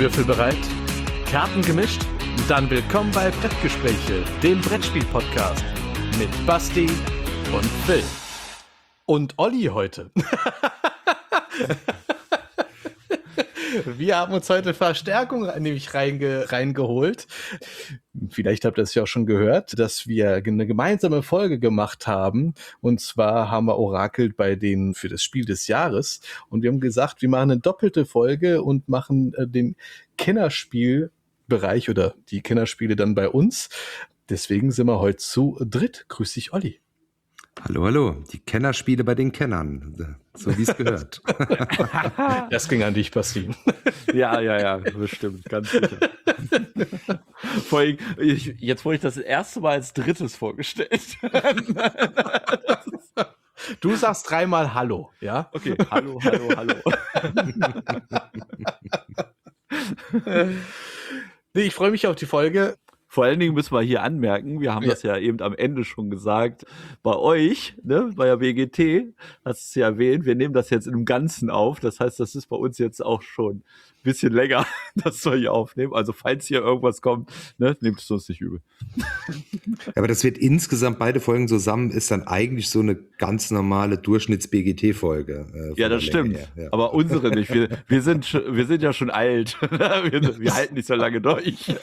Würfel bereit? Karten gemischt? Dann willkommen bei Brettgespräche, dem Brettspiel-Podcast mit Basti und Phil. Und Olli heute. Wir haben uns heute Verstärkung nämlich reingeholt. Vielleicht habt ihr es ja auch schon gehört, dass wir eine gemeinsame Folge gemacht haben. Und zwar haben wir orakelt für das Spiel des Jahres. Und wir haben gesagt, wir machen eine doppelte Folge und machen den Kennerspielbereich oder die Kennerspiele dann bei uns. Deswegen sind wir heute zu dritt. Grüß dich, Olli. Hallo, hallo. Die Kennerspiele bei den Kennern, so wie es gehört. Das ging an dich, Basti. Ja, bestimmt, ganz sicher. Vor allem, jetzt wurde ich das erste Mal als drittes vorgestellt. Du sagst dreimal Hallo, ja? Okay, hallo. Nee, ich freue mich auf die Folge. Vor allen Dingen müssen wir hier anmerken, wir haben das ja eben am Ende schon gesagt, bei euch, ne, bei der WGT, hast du es ja erwähnt, wir nehmen das jetzt im Ganzen auf, das heißt, das ist bei uns jetzt auch schon ein bisschen länger, dass wir hier aufnehmen, also falls hier irgendwas kommt, ne, nehmt es uns nicht übel. Aber das wird insgesamt, beide Folgen zusammen, ist dann eigentlich so eine ganz normale Durchschnitts-BGT-Folge. Ja, das stimmt, ja. Aber unsere nicht, wir sind ja schon alt, wir halten nicht so lange durch.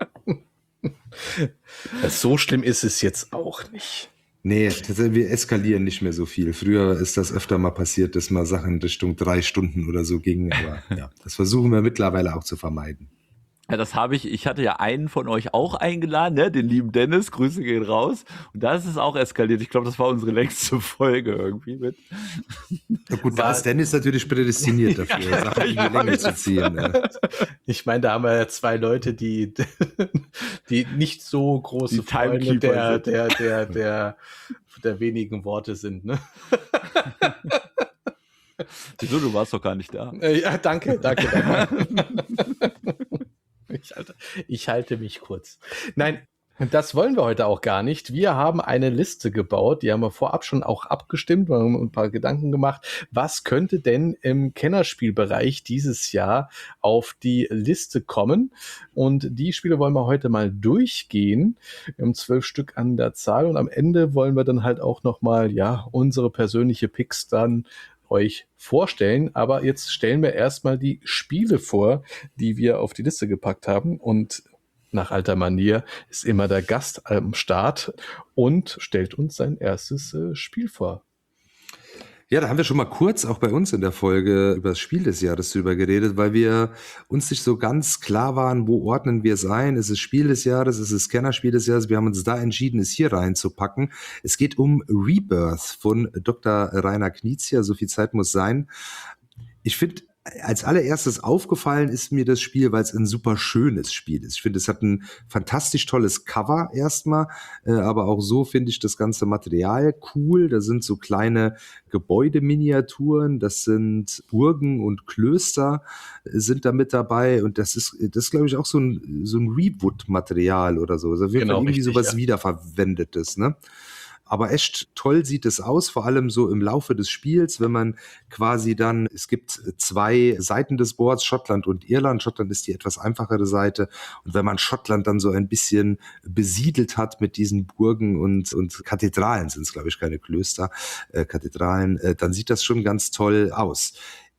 So schlimm ist es jetzt auch nicht. Nee, wir eskalieren nicht mehr so viel. Früher ist das öfter mal passiert, dass mal Sachen Richtung 3 Stunden oder so gingen. Aber ja, das versuchen wir mittlerweile auch zu vermeiden. Ja, ich hatte ja einen von euch auch eingeladen, ne? Den lieben Dennis, Grüße gehen raus. Und da ist es auch eskaliert. Ich glaube, das war unsere längste Folge irgendwie mit. Na gut, da ist Dennis natürlich prädestiniert dafür, Sachen in die Länge zu ziehen. Ja. Ich meine, da haben wir ja 2 Leute, die nicht so große Freunde der wenigen Worte sind, ne? Wieso, du warst doch gar nicht da. Ja, danke. Ich halte mich kurz. Nein, das wollen wir heute auch gar nicht. Wir haben eine Liste gebaut, die haben wir vorab schon auch abgestimmt, wir haben ein paar Gedanken gemacht. Was könnte denn im Kennerspielbereich dieses Jahr auf die Liste kommen? Und die Spiele wollen wir heute mal durchgehen. Wir haben 12 Stück an der Zahl und am Ende wollen wir dann halt auch nochmal, unsere persönliche Picks dann euch vorstellen, aber jetzt stellen wir erstmal die Spiele vor, die wir auf die Liste gepackt haben und nach alter Manier ist immer der Gast am Start und stellt uns sein erstes Spiel vor. Ja, da haben wir schon mal kurz auch bei uns in der Folge über das Spiel des Jahres drüber geredet, weil wir uns nicht so ganz klar waren, wo ordnen wir es ein? Ist es Spiel des Jahres? Ist es Kennerspiel des Jahres? Wir haben uns da entschieden, es hier reinzupacken. Es geht um Rebirth von Dr. Rainer Knizia, so viel Zeit muss sein. Ich finde, als allererstes aufgefallen ist mir das Spiel, weil es ein super schönes Spiel ist. Ich finde, es hat ein fantastisch tolles Cover erstmal, aber auch so finde ich das ganze Material cool. Da sind so kleine Gebäudeminiaturen, das sind Burgen und Klöster sind da mit dabei und das ist glaube ich auch so ein Rewood-Material oder so. Also Genau, irgendwie richtig, sowas Wiederverwendetes, ne? Aber echt toll sieht es aus, vor allem so im Laufe des Spiels, wenn man quasi dann, es gibt 2 Seiten des Boards, Schottland und Irland. Schottland ist die etwas einfachere Seite. Und wenn man Schottland dann so ein bisschen besiedelt hat mit diesen Burgen und Kathedralen, sind es glaube ich keine Klöster, Kathedralen, dann sieht das schon ganz toll aus.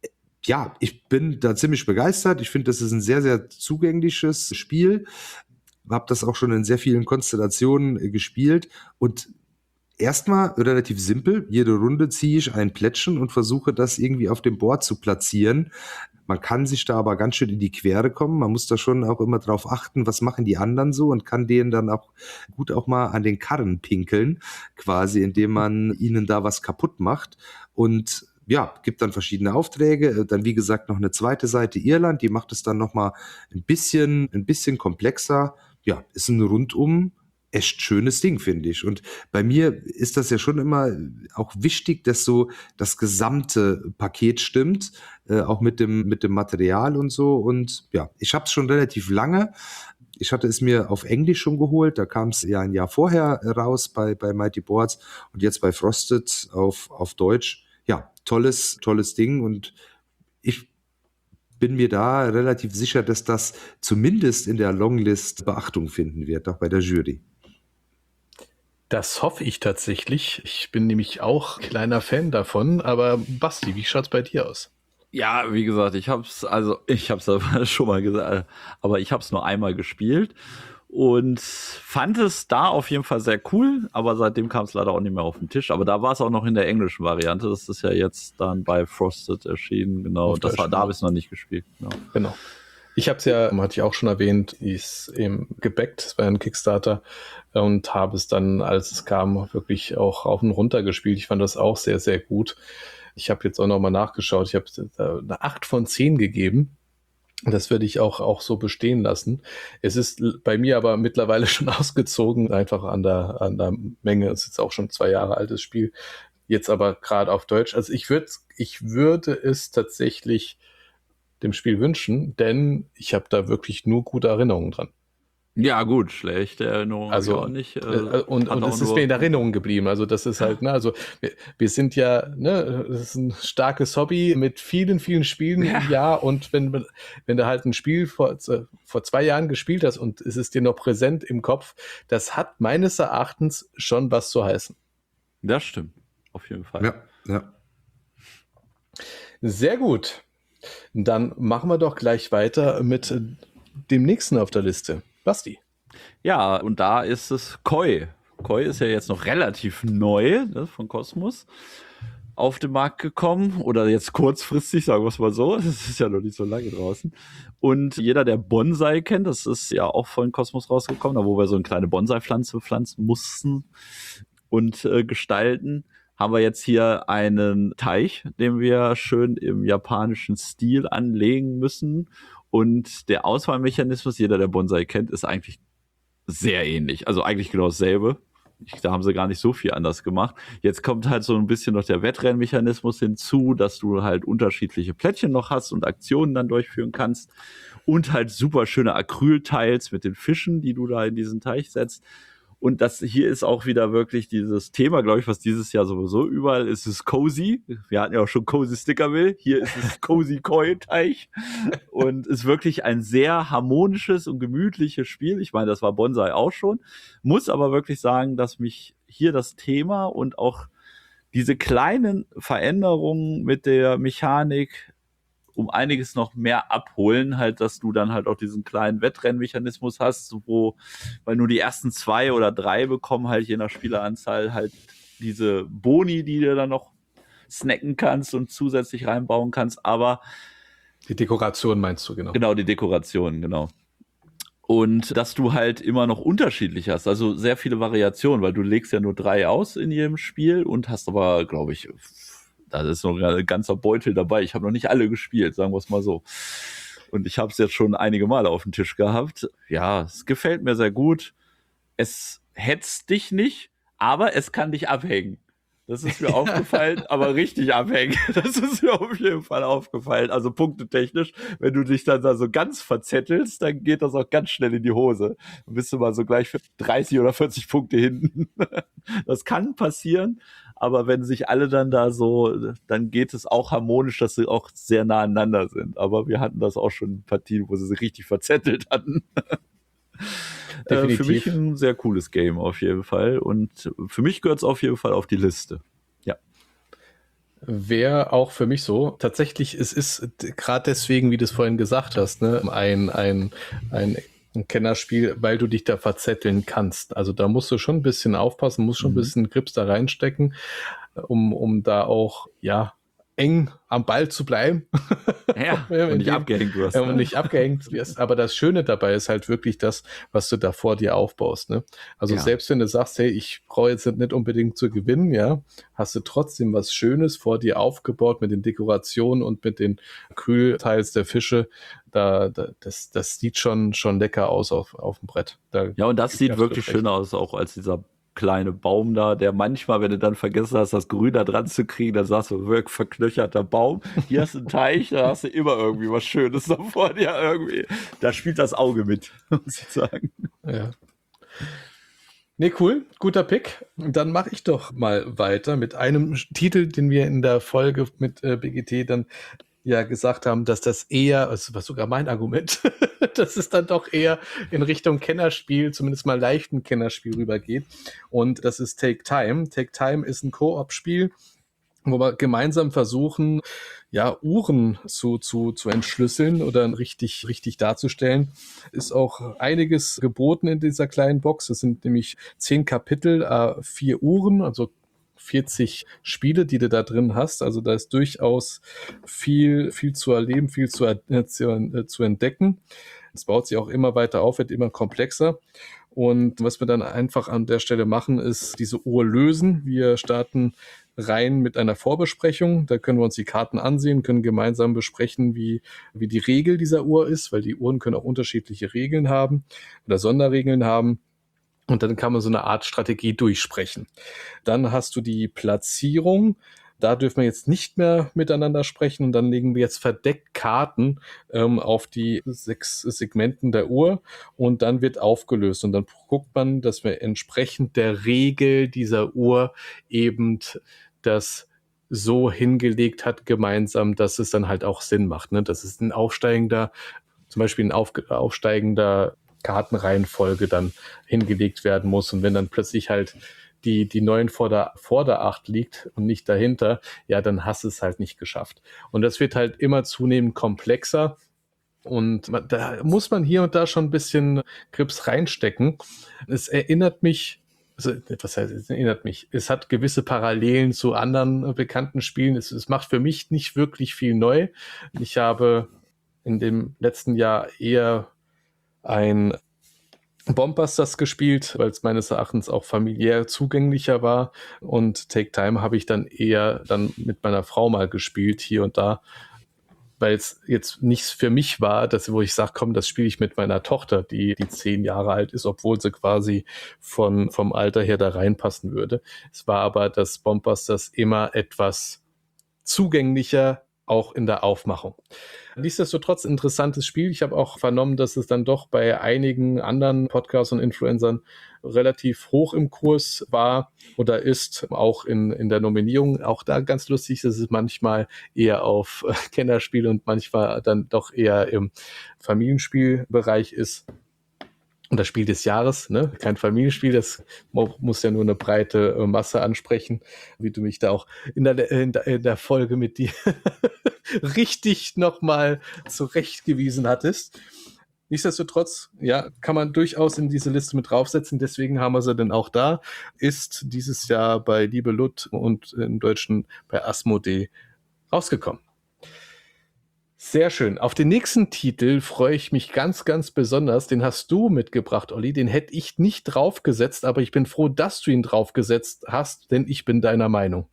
Ja, ich bin da ziemlich begeistert. Ich finde, das ist ein sehr, sehr zugängliches Spiel. Habe das auch schon in sehr vielen Konstellationen gespielt und erstmal relativ simpel. Jede Runde ziehe ich ein Plättchen und versuche das irgendwie auf dem Board zu platzieren. Man kann sich da aber ganz schön in die Quere kommen. Man muss da schon auch immer drauf achten, was machen die anderen so und kann denen dann auch gut auch mal an den Karren pinkeln, quasi, indem man ihnen da was kaputt macht. Und ja, gibt dann verschiedene Aufträge. Dann, wie gesagt, noch eine zweite Seite Irland, die macht es dann nochmal ein bisschen komplexer. Ja, ist ein rundum echt schönes Ding, finde ich. Und bei mir ist das ja schon immer auch wichtig, dass so das gesamte Paket stimmt, auch mit dem Material und so. Und ja, ich habe es schon relativ lange. Ich hatte es mir auf Englisch schon geholt, da kam es ja ein Jahr vorher raus bei Mighty Boards und jetzt bei Frosted auf Deutsch. Ja, tolles Ding und ich bin mir da relativ sicher, dass das zumindest in der Longlist Beachtung finden wird, auch bei der Jury. Das hoffe ich tatsächlich. Ich bin nämlich auch kleiner Fan davon. Aber Basti, wie schaut's bei dir aus? Ja, wie gesagt, ich hab's schon mal gesagt, aber ich hab's nur einmal gespielt und fand es da auf jeden Fall sehr cool, aber seitdem kam es leider auch nicht mehr auf den Tisch. Aber da war es auch noch in der englischen Variante. Das ist ja jetzt dann bei Frosted erschienen, genau. Da habe ich es noch nicht gespielt. Genau. Ich habe es ja, hatte ich auch schon erwähnt, ist eben gebackt, es war ein Kickstarter und habe es dann, als es kam, wirklich auch rauf und runter gespielt. Ich fand das auch sehr, sehr gut. Ich habe jetzt auch nochmal nachgeschaut, ich habe eine 8 von 10 gegeben. Das würde ich auch so bestehen lassen. Es ist bei mir aber mittlerweile schon ausgezogen, einfach an der Menge. Es ist jetzt auch schon 2 Jahre altes Spiel, jetzt aber gerade auf Deutsch. Also ich würde es tatsächlich dem Spiel wünschen, denn ich habe da wirklich nur gute Erinnerungen dran. Ja, gut, schlechte Erinnerungen Also auch nicht. und es ist mir in Erinnerung geblieben. Also das ist halt, ne, also wir sind ja, ne, das ist ein starkes Hobby mit vielen, vielen Spielen im Jahr und wenn du halt ein Spiel vor 2 Jahren gespielt hast und es ist dir noch präsent im Kopf, das hat meines Erachtens schon was zu heißen. Das stimmt, auf jeden Fall. Ja. Sehr gut. Dann machen wir doch gleich weiter mit dem nächsten auf der Liste. Basti. Ja, und da ist es Koi. Koi ist ja jetzt noch relativ neu, ne, von Kosmos auf den Markt gekommen oder jetzt kurzfristig, sagen wir es mal so. Das ist ja noch nicht so lange draußen. Und jeder, der Bonsai kennt, das ist ja auch von Kosmos rausgekommen, da wo wir so eine kleine Bonsai-Pflanze pflanzen mussten und gestalten, haben wir jetzt hier einen Teich, den wir schön im japanischen Stil anlegen müssen. Und der Auswahlmechanismus, jeder, der Bonsai kennt, ist eigentlich sehr ähnlich. Also eigentlich genau dasselbe. Da haben sie gar nicht so viel anders gemacht. Jetzt kommt halt so ein bisschen noch der Wettrennmechanismus hinzu, dass du halt unterschiedliche Plättchen noch hast und Aktionen dann durchführen kannst. Und halt super schöne Acryltiles mit den Fischen, die du da in diesen Teich setzt. Und das hier ist auch wieder wirklich dieses Thema, glaube ich, was dieses Jahr sowieso überall ist, ist Cozy. Wir hatten ja auch schon Cozy Stickerville. Hier ist es Cozy Koi Teich. Und ist wirklich ein sehr harmonisches und gemütliches Spiel. Ich meine, das war Bonsai auch schon. Muss aber wirklich sagen, dass mich hier das Thema und auch diese kleinen Veränderungen mit der Mechanik um einiges noch mehr abholen, halt, dass du dann halt auch diesen kleinen Wettrennmechanismus hast, weil nur die ersten 2 oder 3 bekommen halt je nach Spieleranzahl halt diese Boni, die du dann noch snacken kannst und zusätzlich reinbauen kannst, aber die Dekoration meinst du, genau. Genau, die Dekoration, genau. Und dass du halt immer noch unterschiedlich hast, also sehr viele Variationen, weil du legst ja nur 3 aus in jedem Spiel und hast aber, glaube ich, da ist noch ein ganzer Beutel dabei. Ich habe noch nicht alle gespielt, sagen wir es mal so. Und ich habe es jetzt schon einige Male auf dem Tisch gehabt. Ja, es gefällt mir sehr gut. Es hetzt dich nicht, aber es kann dich abhängen. Das ist mir aufgefallen, aber richtig abhängen. Das ist mir auf jeden Fall aufgefallen. Also punktetechnisch, wenn du dich dann da so ganz verzettelst, dann geht das auch ganz schnell in die Hose. Dann bist du mal so gleich für 30 oder 40 Punkte hinten. Das kann passieren, aber wenn sich alle dann da so, dann geht es auch harmonisch, dass sie auch sehr nah aneinander sind. Aber wir hatten das auch schon in Partien, wo sie sich richtig verzettelt hatten. Für mich ein sehr cooles Game auf jeden Fall. Und für mich gehört es auf jeden Fall auf die Liste. Ja. Wäre auch für mich so. Tatsächlich, es ist gerade deswegen, wie du es vorhin gesagt hast, ne, ein Kennerspiel, weil du dich da verzetteln kannst. Also da musst du schon ein bisschen aufpassen, musst schon ein bisschen Grips da reinstecken, um da auch, ja, eng am Ball zu bleiben. Ja, und nicht abgehängt wirst. Und nicht abgehängt wirst. Aber das Schöne dabei ist halt wirklich das, was du da vor dir aufbaust. Ne? Also selbst wenn du sagst, hey, ich brauche jetzt nicht unbedingt zu gewinnen, ja, hast du trotzdem was Schönes vor dir aufgebaut mit den Dekorationen und mit den Acrylteils der Fische. Das sieht schon lecker aus auf dem Brett. Ja, und das sieht wirklich schön aus, auch als dieser kleine Baum da, der manchmal, wenn du dann vergessen hast, das Grün da dran zu kriegen, dann sagst du, wirklich verknöcherter Baum. Hier hast du einen Teich, da hast du immer irgendwie was Schönes da vor dir irgendwie. Da spielt das Auge mit, muss ich sagen. Ja. Nee, cool, guter Pick. Dann mache ich doch mal weiter mit einem Titel, den wir in der Folge mit BGT dann ja gesagt haben, dass das eher, das war sogar mein Argument, dass es dann doch eher in Richtung Kennerspiel, zumindest mal leichten Kennerspiel rübergeht. Und das ist Take Time. Take Time ist ein Koop-Spiel, wo wir gemeinsam versuchen, ja, Uhren zu entschlüsseln oder richtig darzustellen. Ist auch einiges geboten in dieser kleinen Box. Es sind nämlich 10 Kapitel, 4 Uhren, also 40 Spiele, die du da drin hast. Also da ist durchaus viel zu erleben, viel zu entdecken. Es baut sich auch immer weiter auf, wird immer komplexer. Und was wir dann einfach an der Stelle machen, ist diese Uhr lösen. Wir starten rein mit einer Vorbesprechung. Da können wir uns die Karten ansehen, können gemeinsam besprechen, wie die Regel dieser Uhr ist, weil die Uhren können auch unterschiedliche Regeln haben oder Sonderregeln haben. Und dann kann man so eine Art Strategie durchsprechen. Dann hast du die Platzierung. Da dürfen wir jetzt nicht mehr miteinander sprechen. Und dann legen wir jetzt verdeckt Karten auf die 6 Segmenten der Uhr. Und dann wird aufgelöst. Und dann guckt man, dass wir entsprechend der Regel dieser Uhr eben das so hingelegt hat gemeinsam, dass es dann halt auch Sinn macht. Ne? Das ist ein aufsteigender, zum Beispiel ein aufsteigender Kartenreihenfolge dann hingelegt werden muss. Und wenn dann plötzlich halt die 9 vor der 8 liegt und nicht dahinter, ja, dann hast du es halt nicht geschafft. Und das wird halt immer zunehmend komplexer. Und da muss man hier und da schon ein bisschen Grips reinstecken. Es erinnert mich, also, was heißt, es erinnert mich? Es hat gewisse Parallelen zu anderen bekannten Spielen. Es macht für mich nicht wirklich viel neu. Ich habe in dem letzten Jahr eher ein Bombbusters gespielt, weil es meines Erachtens auch familiär zugänglicher war. Und Take Time habe ich dann eher mit meiner Frau mal gespielt, hier und da, weil es jetzt nichts für mich war, wo ich sage, komm, das spiele ich mit meiner Tochter, die 10 Jahre alt ist, obwohl sie quasi vom Alter her da reinpassen würde. Es war aber, dass Bombbusters immer etwas zugänglicher, auch in der Aufmachung. Nichtsdestotrotz interessantes Spiel. Ich habe auch vernommen, dass es dann doch bei einigen anderen Podcasts und Influencern relativ hoch im Kurs war oder ist, auch in der Nominierung. Auch da ganz lustig, dass es manchmal eher auf Kennerspiel und manchmal dann doch eher im Familienspielbereich ist. Und das Spiel des Jahres, ne? Kein Familienspiel, das muss ja nur eine breite Masse ansprechen, wie du mich da auch in der Folge mit dir richtig nochmal zurechtgewiesen hattest. Nichtsdestotrotz, ja, kann man durchaus in diese Liste mit draufsetzen, deswegen haben wir sie denn auch da, ist dieses Jahr bei Liebe Lut und im Deutschen bei Asmodee rausgekommen. Sehr schön. Auf den nächsten Titel freue ich mich ganz, ganz besonders. Den hast du mitgebracht, Olli. Den hätte ich nicht draufgesetzt, aber ich bin froh, dass du ihn draufgesetzt hast, denn ich bin deiner Meinung.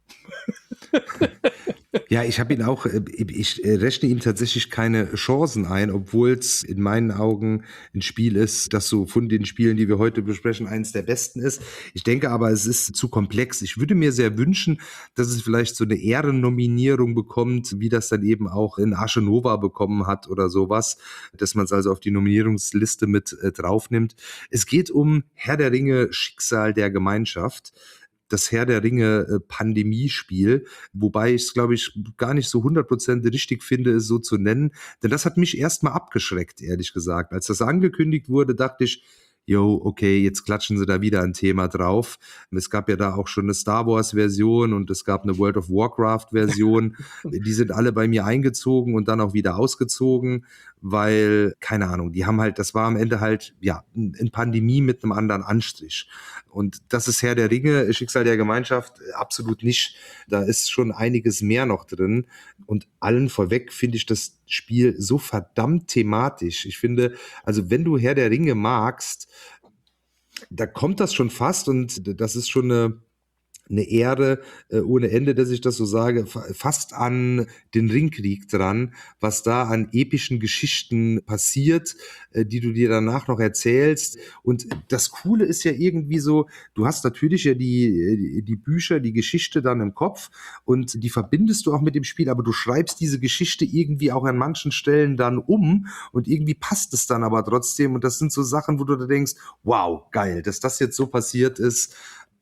Ja, ich habe ihn auch, ich rechne ihm tatsächlich keine Chancen ein, obwohl es in meinen Augen ein Spiel ist, das so von den Spielen, die wir heute besprechen, eines der besten ist. Ich denke aber, es ist zu komplex. Ich würde mir sehr wünschen, dass es vielleicht so eine Ehrennominierung bekommt, wie das dann eben auch in Arche Nova bekommen hat oder sowas, dass man es also auf die Nominierungsliste mit draufnimmt. Es geht um Herr der Ringe, Schicksal der Gemeinschaft. Das Herr der Ringe Pandemiespiel, wobei ich es, glaube ich, gar nicht so 100% richtig finde, es so zu nennen. Denn das hat mich erstmal abgeschreckt, ehrlich gesagt. Als das angekündigt wurde, dachte ich, jo, okay, jetzt klatschen sie da wieder ein Thema drauf. Es gab ja da auch schon eine Star Wars-Version und es gab eine World of Warcraft-Version. Die sind alle bei mir eingezogen und dann auch wieder ausgezogen, weil, keine Ahnung, die haben halt, das war am Ende halt, ja, eine Pandemie mit einem anderen Anstrich. Und das ist Herr der Ringe, Schicksal der Gemeinschaft, absolut nicht. Da ist schon einiges mehr noch drin. Und allen vorweg finde ich das Spiel so verdammt thematisch. Ich finde, also wenn du Herr der Ringe magst, da kommt das schon fast und das ist schon eine Ehre ohne Ende, dass ich das so sage, fast an den Ringkrieg dran, was da an epischen Geschichten passiert, die du dir danach noch erzählst. Und das Coole ist ja irgendwie so, du hast natürlich ja die Bücher, die Geschichte dann im Kopf und die verbindest du auch mit dem Spiel, aber du schreibst diese Geschichte irgendwie auch an manchen Stellen dann um und irgendwie passt es dann aber trotzdem. Und das sind so Sachen, wo du da denkst, wow, geil, dass das jetzt so passiert ist. Ja,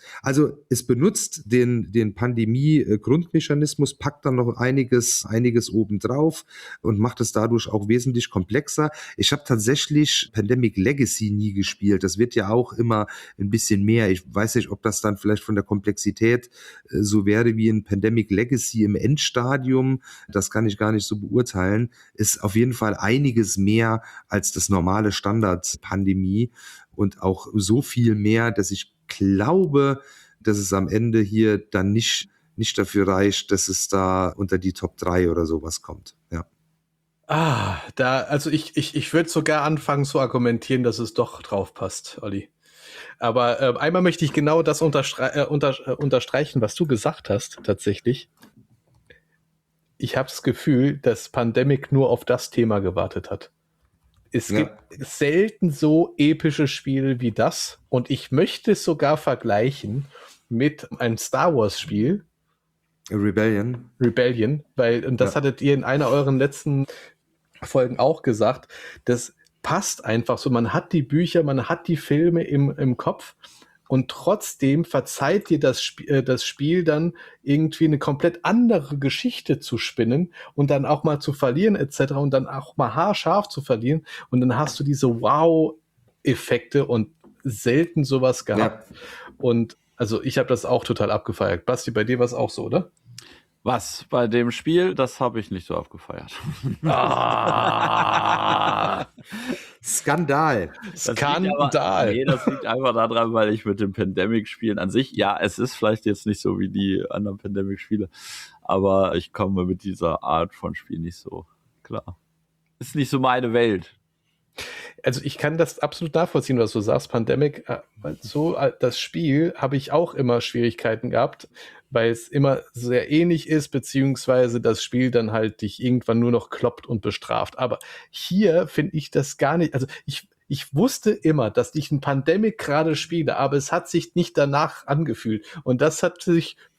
Also es benutzt den Pandemie-Grundmechanismus, packt dann noch einiges obendrauf und macht es dadurch auch wesentlich komplexer. Ich habe tatsächlich Pandemic Legacy nie gespielt. Das wird ja auch immer ein bisschen mehr. Ich weiß nicht, ob das dann vielleicht von der Komplexität so wäre wie ein Pandemic Legacy im Endstadium. Das kann ich gar nicht so beurteilen. Ist auf jeden Fall einiges mehr als das normale Standard-Pandemie und auch so viel mehr, dass ich glaube, dass es am Ende hier dann nicht dafür reicht, dass es da unter die Top 3 oder sowas kommt. Ja. Also ich würde sogar anfangen zu argumentieren, dass es doch drauf passt, Olli. Aber einmal möchte ich genau das unterstreichen, was du gesagt hast, tatsächlich. Ich habe das Gefühl, dass Pandemic nur auf das Thema gewartet hat. Es gibt selten so epische Spiele wie das. Und ich möchte es sogar vergleichen mit einem Star Wars Spiel. Rebellion, weil, und das hattet ihr in einer euren letzten Folgen auch gesagt, das passt einfach so. Man hat die Bücher, man hat die Filme im Kopf und trotzdem verzeiht dir das Spiel dann irgendwie eine komplett andere Geschichte zu spinnen und dann auch mal zu verlieren etc. und dann auch mal haarscharf zu verlieren und dann hast du diese Wow-Effekte und selten sowas gehabt. Ja. Und also ich habe das auch total abgefeiert. Basti, bei dir war es auch so, oder? Was? Bei dem Spiel, das habe ich nicht so abgefeiert. Skandal. Skandal. Das liegt einfach daran, weil ich mit den Pandemic-Spielen an sich, ja, es ist vielleicht jetzt nicht so wie die anderen Pandemic-Spiele, aber ich komme mit dieser Art von Spiel nicht so klar. Ist nicht so meine Welt. Also ich kann das absolut nachvollziehen, was du sagst. Pandemic, so das Spiel habe ich auch immer Schwierigkeiten gehabt, weil es immer sehr ähnlich ist, beziehungsweise das Spiel dann halt dich irgendwann nur noch kloppt und bestraft. Aber hier finde ich das gar nicht, also ich wusste immer, dass ich ein Pandemic gerade spiele, aber es hat sich nicht danach angefühlt. Und das hat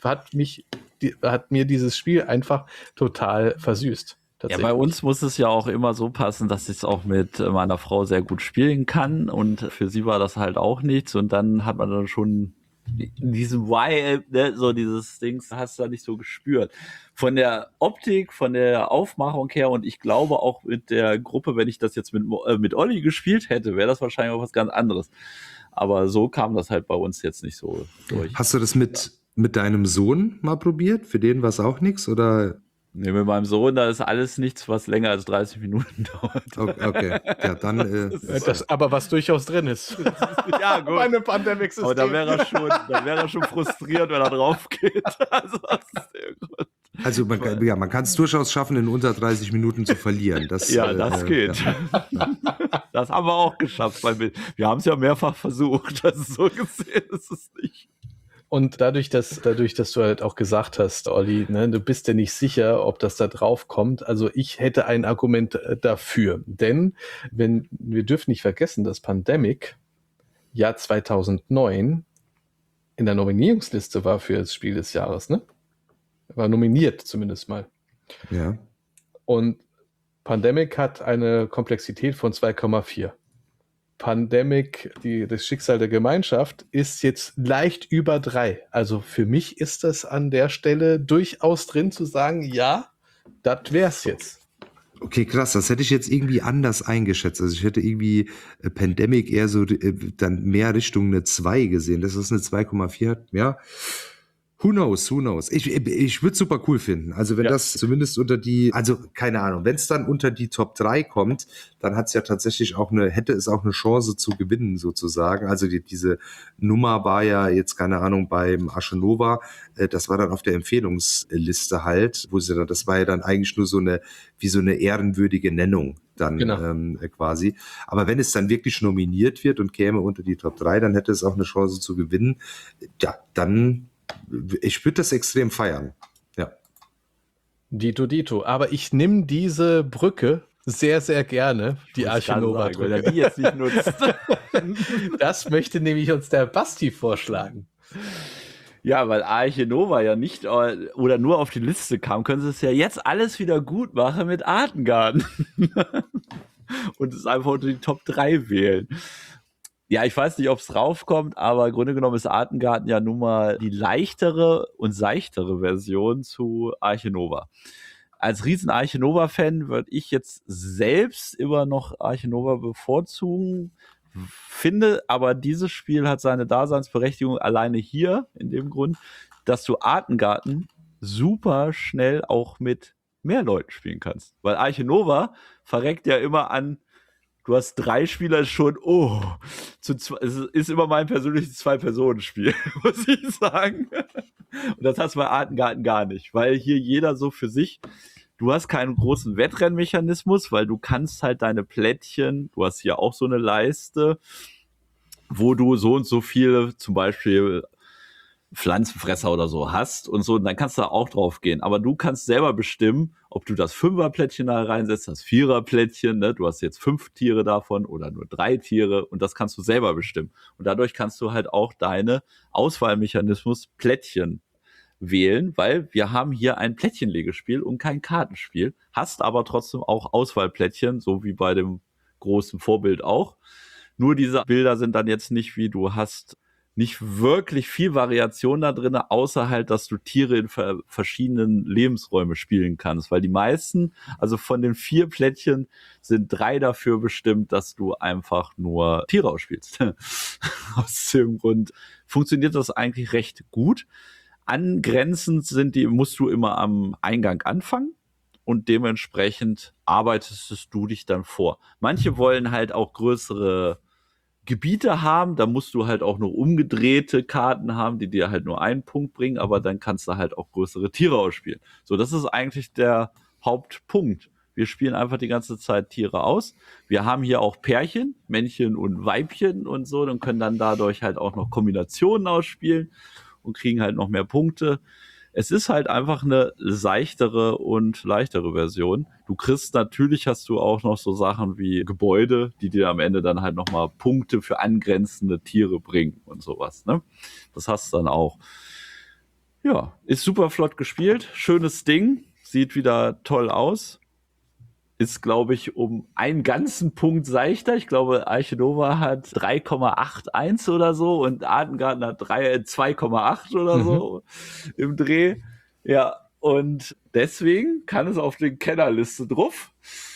mir dieses Spiel einfach total versüßt. Ja, bei uns muss es ja auch immer so passen, dass ich es auch mit meiner Frau sehr gut spielen kann und für sie war das halt auch nichts und dann hat man dann schon diesen Vibe, ne, so dieses Dings hast du da nicht so gespürt. Von der Optik, von der Aufmachung her und ich glaube auch mit der Gruppe, wenn ich das jetzt mit Olli gespielt hätte, wäre das wahrscheinlich auch was ganz anderes. Aber so kam das halt bei uns jetzt nicht so durch. Hast du das mit deinem Sohn mal probiert? Für den war es auch nichts oder? Nee, mit meinem Sohn, da ist alles nichts, was länger als 30 Minuten dauert. Okay, ja, dann... aber was durchaus drin ist. Ja, gut. Bei einem Pandemic-System. Aber da wäre er schon frustriert, wenn er drauf geht. Also, das ist sehr gut. Also man kann es durchaus schaffen, in unter 30 Minuten zu verlieren. Das geht. Ja. Das haben wir auch geschafft. Weil wir haben es ja mehrfach versucht. Also so gesehen ist es nicht. Und dadurch, dass du halt auch gesagt hast, Olli, ne, du bist dir nicht sicher, ob das da drauf kommt. Also ich hätte ein Argument dafür. Denn wir dürfen nicht vergessen, dass Pandemic Jahr 2009 in der Nominierungsliste war für das Spiel des Jahres, ne? War nominiert zumindest mal. Ja. Und Pandemic hat eine Komplexität von 2,4. Pandemic, das Schicksal der Gemeinschaft, ist jetzt leicht über 3. Also für mich ist das an der Stelle durchaus drin zu sagen, ja, das wär's jetzt. Okay, krass, das hätte ich jetzt irgendwie anders eingeschätzt. Also ich hätte irgendwie Pandemic eher so dann mehr Richtung eine 2 gesehen. Das ist eine 2,4, ja. Who knows? Ich würde es super cool finden. Also wenn das zumindest also keine Ahnung, wenn es dann unter die Top 3 kommt, dann hat es ja tatsächlich hätte es auch eine Chance zu gewinnen sozusagen. Also diese Nummer war ja jetzt, keine Ahnung, beim Aschenova, das war dann auf der Empfehlungsliste halt, das war ja dann eigentlich nur so eine ehrenwürdige Nennung dann quasi. Aber wenn es dann wirklich nominiert wird und käme unter die Top 3, dann hätte es auch eine Chance zu gewinnen. Ja, dann ich würde das extrem feiern. Ja. Dito. Aber ich nehme diese Brücke sehr, sehr gerne, die Arche-Nova-Brücke. Weil er die jetzt nicht nutzt. Das möchte nämlich uns der Basti vorschlagen. Ja, weil Arche-Nova ja nicht oder nur auf die Liste kam, können sie es ja jetzt alles wieder gut machen mit Artengarden. Und es einfach unter die Top 3 wählen. Ja, ich weiß nicht, ob es raufkommt, aber im Grunde genommen ist Artengarten ja nun mal die leichtere und seichtere Version zu Arche Nova. Als riesen Arche Nova-Fan würde ich jetzt selbst immer noch Arche Nova bevorzugen, finde aber dieses Spiel hat seine Daseinsberechtigung alleine hier, in dem Grund, dass du Artengarten super schnell auch mit mehr Leuten spielen kannst. Weil Arche Nova verreckt ja immer an, du hast 3 Spieler schon, es ist immer mein persönliches 2-Personen-Spiel, muss ich sagen. Und das hast du bei Artengarten gar nicht, weil hier jeder so für sich, du hast keinen großen Wettrennmechanismus, weil du kannst halt deine Plättchen, du hast hier auch so eine Leiste, wo du so und so viele, zum Beispiel Pflanzenfresser oder so hast und so, und dann kannst du da auch drauf gehen. Aber du kannst selber bestimmen, ob du das 5er-Plättchen da reinsetzt, das 4er-Plättchen, ne? Du hast jetzt 5 Tiere davon oder nur 3 Tiere und das kannst du selber bestimmen. Und dadurch kannst du halt auch deine Auswahlmechanismus Plättchen wählen, weil wir haben hier ein Plättchenlegespiel und kein Kartenspiel, hast aber trotzdem auch Auswahlplättchen, so wie bei dem großen Vorbild auch. Nur diese Bilder sind dann jetzt nicht wie du hast nicht wirklich viel Variation da drin, außer halt, dass du Tiere in verschiedenen Lebensräume spielen kannst, weil die meisten, also von den 4 Plättchen sind 3 dafür bestimmt, dass du einfach nur Tiere ausspielst. Aus dem Grund funktioniert das eigentlich recht gut. Angrenzend musst du immer am Eingang anfangen und dementsprechend arbeitest du dich dann vor. Manche wollen halt auch größere Gebiete haben, da musst du halt auch nur umgedrehte Karten haben, die dir halt nur einen Punkt bringen, aber dann kannst du halt auch größere Tiere ausspielen. So, das ist eigentlich der Hauptpunkt. Wir spielen einfach die ganze Zeit Tiere aus. Wir haben hier auch Pärchen, Männchen und Weibchen und so, und können dann dadurch halt auch noch Kombinationen ausspielen und kriegen halt noch mehr Punkte. Es ist halt einfach eine seichtere und leichtere Version. Natürlich hast du auch noch so Sachen wie Gebäude, die dir am Ende dann halt nochmal Punkte für angrenzende Tiere bringen und sowas, ne? Das hast du dann auch. Ja, ist super flott gespielt. Schönes Ding. Sieht wieder toll aus. Ist, glaube ich, um einen ganzen Punkt seichter. Ich glaube, Arche Nova hat 3,81 oder so und Artengarten hat 2,8 oder so im Dreh. Ja, und deswegen kann es auf den Kennerliste drauf.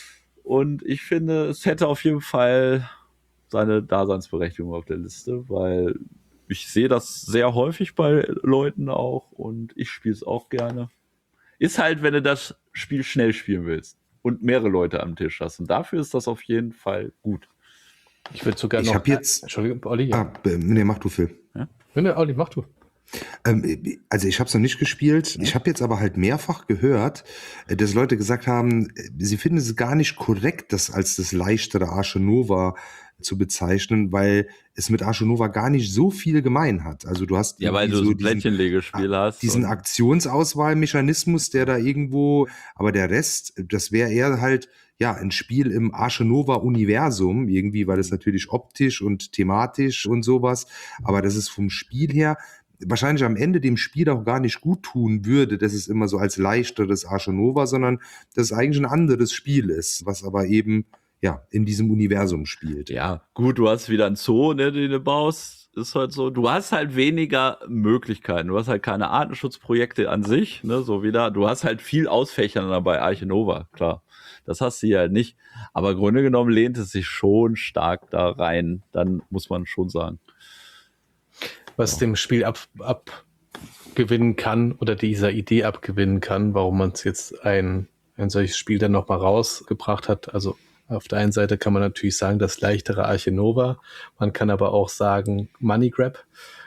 Und ich finde, es hätte auf jeden Fall seine Daseinsberechtigung auf der Liste, weil ich sehe das sehr häufig bei Leuten auch und ich spiele es auch gerne. Ist halt, wenn du das Spiel schnell spielen willst und mehrere Leute am Tisch hast. Und dafür ist das auf jeden Fall gut. Ich würde sogar noch... Ich habe jetzt... Entschuldigung, Olli. Ja. Nee, mach du, Phil. Ja? Nee, Olli, mach du. Also ich habe es noch nicht gespielt. Ich habe jetzt aber halt mehrfach gehört, dass Leute gesagt haben, sie finden es gar nicht korrekt, das als das leichtere Arche Nova zu bezeichnen, weil es mit Arche Nova gar nicht so viel gemein hat. Also du hast ja, weil du so ein Plättchenlegespiel hast. Diesen Aktionsauswahlmechanismus, der da irgendwo, aber der Rest, das wäre eher halt ja ein Spiel im Arche Nova Universum irgendwie, weil es natürlich optisch und thematisch und sowas, aber das ist vom Spiel her wahrscheinlich am Ende dem Spiel auch gar nicht gut tun würde, dass es immer so als leichteres Arche Nova, sondern dass es eigentlich ein anderes Spiel ist, was aber eben ja in diesem Universum spielt. Ja, gut, du hast wieder ein Zoo, ne, den du baust. Ist halt so, du hast halt weniger Möglichkeiten. Du hast halt keine Artenschutzprojekte an sich, ne, so wieder. Du hast halt viel Ausfächern dabei, Arche Nova, klar. Das hast du ja halt nicht. Aber im Grunde genommen lehnt es sich schon stark da rein. Dann muss man schon sagen. Was dem Spiel abgewinnen kann oder dieser Idee abgewinnen kann, warum man es jetzt ein solches Spiel dann nochmal rausgebracht hat. Also auf der einen Seite kann man natürlich sagen, das leichtere Arche Nova. Man kann aber auch sagen Money Grab.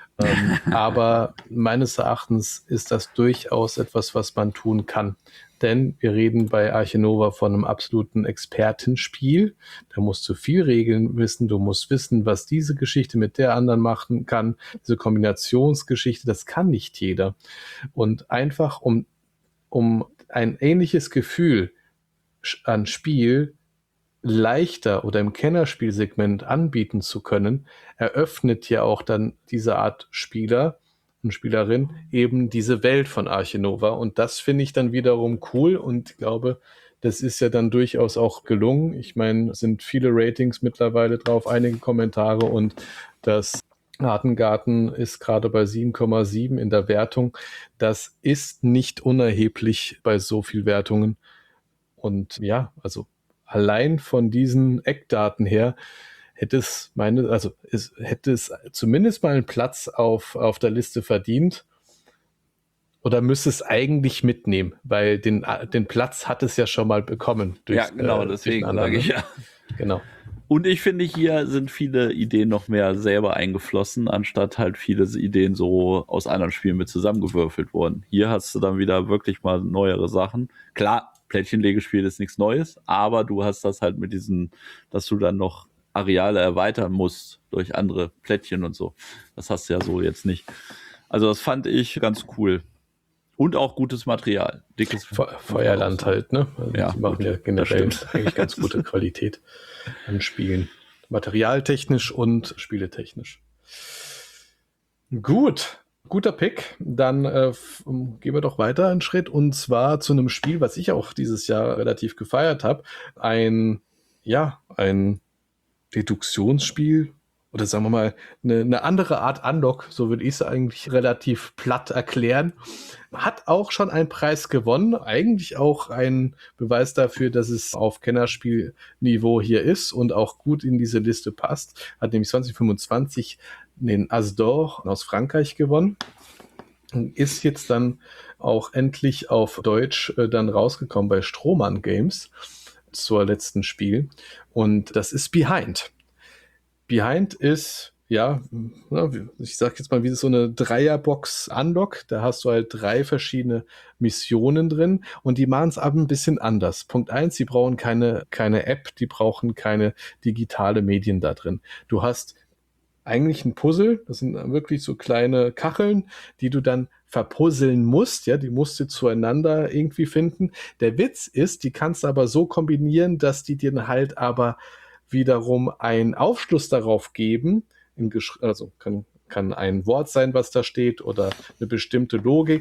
Aber meines Erachtens ist das durchaus etwas, was man tun kann. Denn wir reden bei Arche Nova von einem absoluten Expertenspiel. Da musst du viel Regeln wissen. Du musst wissen, was diese Geschichte mit der anderen machen kann. Diese Kombinationsgeschichte, das kann nicht jeder. Und einfach um ein ähnliches Gefühl an Spiel leichter oder im Kennerspielsegment anbieten zu können, eröffnet ja auch dann diese Art Spieler und Spielerin eben diese Welt von Arche Nova. Und das finde ich dann wiederum cool und glaube, Das ist ja dann durchaus auch gelungen. Ich meine, es sind viele Ratings mittlerweile drauf, einige Kommentare und das Artengarten ist gerade bei 7,7 in der Wertung. Das ist nicht unerheblich bei so viel Wertungen. Und ja, also allein von diesen Eckdaten her hätte es hätte es zumindest mal einen Platz auf der Liste verdient. Oder müsste es eigentlich mitnehmen, weil den Platz hat es ja schon mal bekommen. Ja, genau, deswegen sage ich ja. Genau. Und ich finde, hier sind viele Ideen noch mehr selber eingeflossen, anstatt halt viele Ideen so aus anderen Spielen mit zusammengewürfelt worden. Hier hast du dann wieder wirklich mal neuere Sachen. Klar, Plättchenlegespiel ist nichts Neues, aber du hast das halt mit diesen, dass du dann noch Areale erweitern musst durch andere Plättchen und so. Das hast du ja so jetzt nicht. Also das fand ich ganz cool. Und auch gutes Material. Dickes Feuerland halt, ne? Also ja, die machen ja generell eigentlich ganz gute Qualität an Spielen. Materialtechnisch und spieletechnisch. Gut, guter Pick. Dann gehen wir doch weiter einen Schritt und zwar zu einem Spiel, was ich auch dieses Jahr relativ gefeiert habe. Ein Deduktionsspiel oder sagen wir mal eine andere Art Unlock, so würde ich es eigentlich relativ platt erklären. Hat auch schon einen Preis gewonnen, eigentlich auch ein Beweis dafür, dass es auf Kennerspielniveau hier ist und auch gut in diese Liste passt. Hat nämlich 2025 den As d'Or aus Frankreich gewonnen und ist jetzt dann auch endlich auf Deutsch dann rausgekommen bei Strohmann Games zur letzten Spiel und das ist Behind. Behind ist, ja, ich sag jetzt mal, wie so eine Dreierbox-Unlock. Da hast du halt 3 verschiedene Missionen drin und die machen es aber ein bisschen anders. Punkt 1, sie brauchen keine App, die brauchen keine digitale Medien da drin. Du hast eigentlich ein Puzzle, das sind wirklich so kleine Kacheln, die du dann verpuzzeln musst, ja, die musst du zueinander irgendwie finden. Der Witz ist, die kannst du aber so kombinieren, dass die dir halt aber wiederum einen Aufschluss darauf geben, also kann ein Wort sein, was da steht oder eine bestimmte Logik,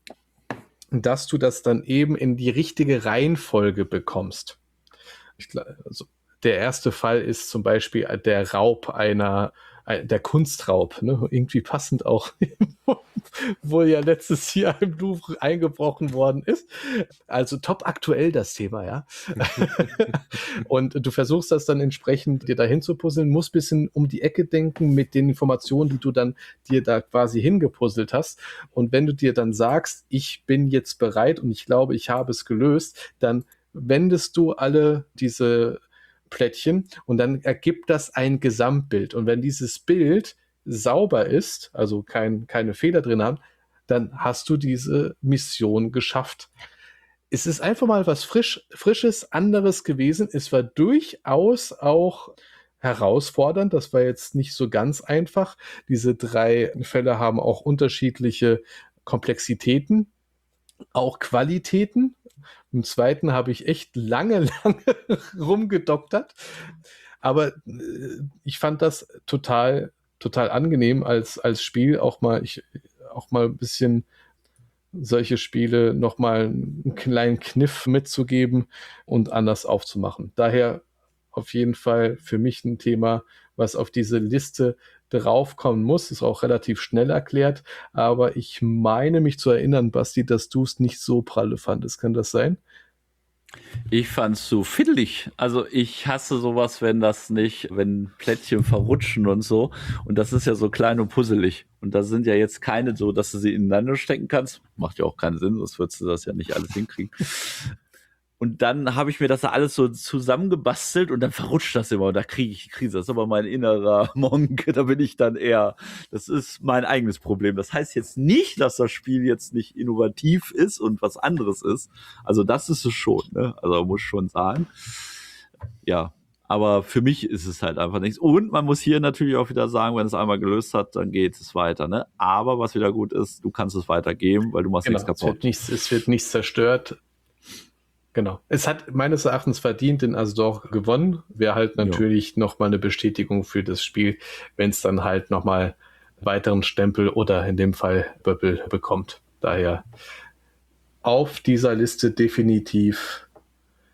dass du das dann eben in die richtige Reihenfolge bekommst. Also der erste Fall ist zum Beispiel der Raub der Kunstraub, ne? Irgendwie passend auch, wo ja letztes Jahr im Louvre eingebrochen worden ist. Also top aktuell das Thema, ja. Und du versuchst das dann entsprechend dir dahin zu puzzeln, musst ein bisschen um die Ecke denken mit den Informationen, die du dann dir da quasi hingepuzzelt hast. Und wenn du dir dann sagst, ich bin jetzt bereit und ich glaube, ich habe es gelöst, dann wendest du alle diese Plättchen und dann ergibt das ein Gesamtbild. Und wenn dieses Bild sauber ist, also keine Fehler drin haben, dann hast du diese Mission geschafft. Es ist einfach mal was Frisches, anderes gewesen. Es war durchaus auch herausfordernd. Das war jetzt nicht so ganz einfach. Diese 3 Fälle haben auch unterschiedliche Komplexitäten, auch Qualitäten. Im zweiten habe ich echt lange rumgedoktert. Aber ich fand das total angenehm als Spiel, auch mal ein bisschen solche Spiele nochmal einen kleinen Kniff mitzugeben und anders aufzumachen. Daher auf jeden Fall für mich ein Thema, was auf diese Liste draufkommen muss, ist auch relativ schnell erklärt, aber ich meine mich zu erinnern, Basti, dass du es nicht so pralle fandest. Kann das sein? Ich fand's so fiddelig. Also ich hasse sowas, wenn Plättchen verrutschen und so. Und das ist ja so klein und puzzelig. Und da sind ja jetzt keine so, dass du sie ineinander stecken kannst. Macht ja auch keinen Sinn, sonst würdest du das ja nicht alles hinkriegen. Und dann habe ich mir das da alles so zusammengebastelt und dann verrutscht das immer und da kriege ich die Krise. Das ist aber mein innerer Monk, da bin ich dann eher, das ist mein eigenes Problem. Das heißt jetzt nicht, dass das Spiel jetzt nicht innovativ ist und was anderes ist. Also das ist es schon, ne? Also muss ich schon sagen. Ja, aber für mich ist es halt einfach nichts. Und man muss hier natürlich auch wieder sagen, wenn es einmal gelöst hat, dann geht es weiter, ne? Aber was wieder gut ist, du kannst es weitergeben, weil du machst nichts kaputt. Es wird nichts zerstört. Genau. Es hat meines Erachtens verdient den As d'Or gewonnen. Wäre halt natürlich nochmal eine Bestätigung für das Spiel, wenn es dann halt nochmal weiteren Stempel oder in dem Fall Böppel bekommt. Daher auf dieser Liste definitiv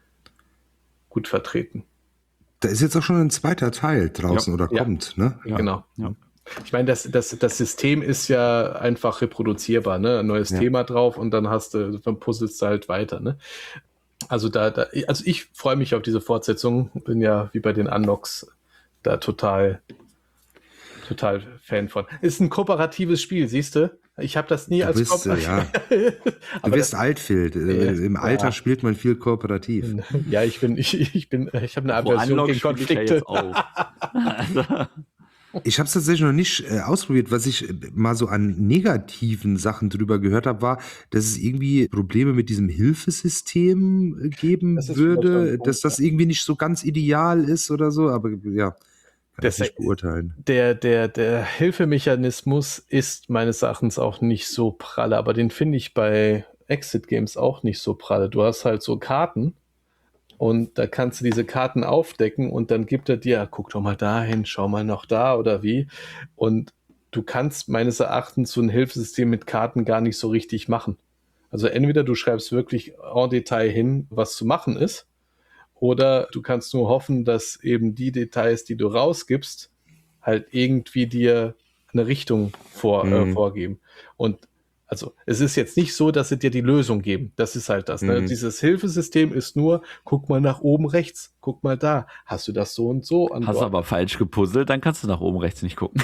gut vertreten. Da ist jetzt auch schon ein zweiter Teil draußen oder kommt, ne? Ja, genau. Ja. Ich meine, das System ist ja einfach reproduzierbar, ne? Ein neues Thema drauf und dann puzzelst du halt weiter, ne? Also also ich freue mich auf diese Fortsetzung, bin ja wie bei den Unlocks da total Fan von. Ist ein kooperatives Spiel, siehst du? Ich habe das nie als Du bist alt, Phil. Im Alter spielt man viel kooperativ. Ja, ich habe eine Aversion gegen Konflikte. Ich habe es tatsächlich noch nicht ausprobiert. Was ich mal so an negativen Sachen drüber gehört habe, war, dass es irgendwie Probleme mit diesem Hilfesystem geben würde, dass das irgendwie nicht so ganz ideal ist oder so. Aber ja, kann ich nicht beurteilen. Der Hilfemechanismus ist meines Erachtens auch nicht so pralle, aber den finde ich bei Exit Games auch nicht so pralle. Du hast halt so Karten. Und da kannst du diese Karten aufdecken und dann gibt er dir, guck doch mal dahin, schau mal noch da oder wie. Und du kannst meines Erachtens so ein Hilfesystem mit Karten gar nicht so richtig machen. Also entweder du schreibst wirklich en Detail hin, was zu machen ist, oder du kannst nur hoffen, dass eben die Details, die du rausgibst, halt irgendwie dir eine Richtung vorgeben. Und also es ist jetzt nicht so, dass sie dir die Lösung geben. Das ist halt das. Ne? Dieses Hilfesystem ist nur, guck mal nach oben rechts, guck mal da. Hast du das so und so? Hast du aber falsch gepuzzelt, dann kannst du nach oben rechts nicht gucken.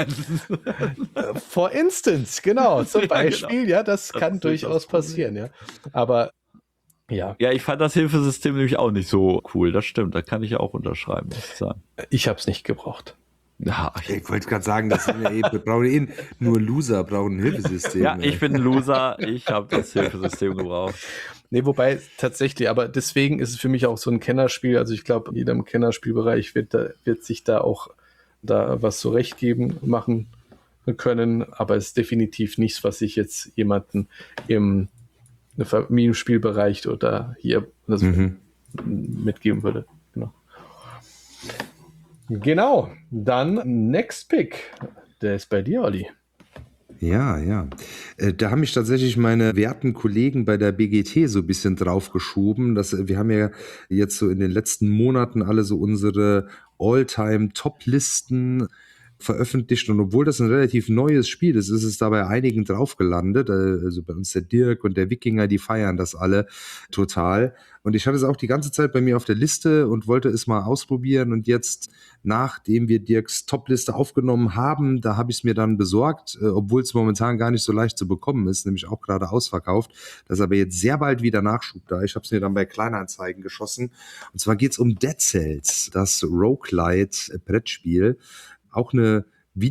For instance, genau. Zum Beispiel, ja, das kann durchaus passieren. Ja, aber ja. Ja, ich fand das Hilfesystem nämlich auch nicht so cool. Das stimmt, da kann ich auch unterschreiben, muss ich sagen. Ich habe es nicht gebraucht. Ja, ich wollte gerade sagen, wir brauchen nur Loser brauchen ein Hilfesystem. Ja, ich bin ein Loser, ich habe das Hilfesystem gebraucht. Nee, wobei tatsächlich, aber deswegen ist es für mich auch so ein Kennerspiel. Also ich glaube, jeder im Kennerspielbereich wird sich da auch was machen können, aber es ist definitiv nichts, was ich jetzt jemanden im Familienspielbereich oder hier mitgeben würde. Genau, dann Next Pick. Der ist bei dir, Olli. Ja. Da haben mich tatsächlich meine werten Kollegen bei der BGT so ein bisschen draufgeschoben. Wir haben ja jetzt so in den letzten Monaten alle so unsere All-Time-Top-Listen veröffentlicht und obwohl das ein relativ neues Spiel ist, ist es da bei einigen drauf gelandet. Also bei uns der Dirk und der Wikinger, die feiern das alle total. Und ich hatte es auch die ganze Zeit bei mir auf der Liste und wollte es mal ausprobieren. Und jetzt, nachdem wir Dirks Top-Liste aufgenommen haben, da habe ich es mir dann besorgt, obwohl es momentan gar nicht so leicht zu bekommen ist, nämlich auch gerade ausverkauft. Das ist aber jetzt sehr bald wieder Nachschub da. Ich habe es mir dann bei Kleinanzeigen geschossen. Und zwar geht es um Dead Cells, das Roguelite-Brettspiel. Auch eine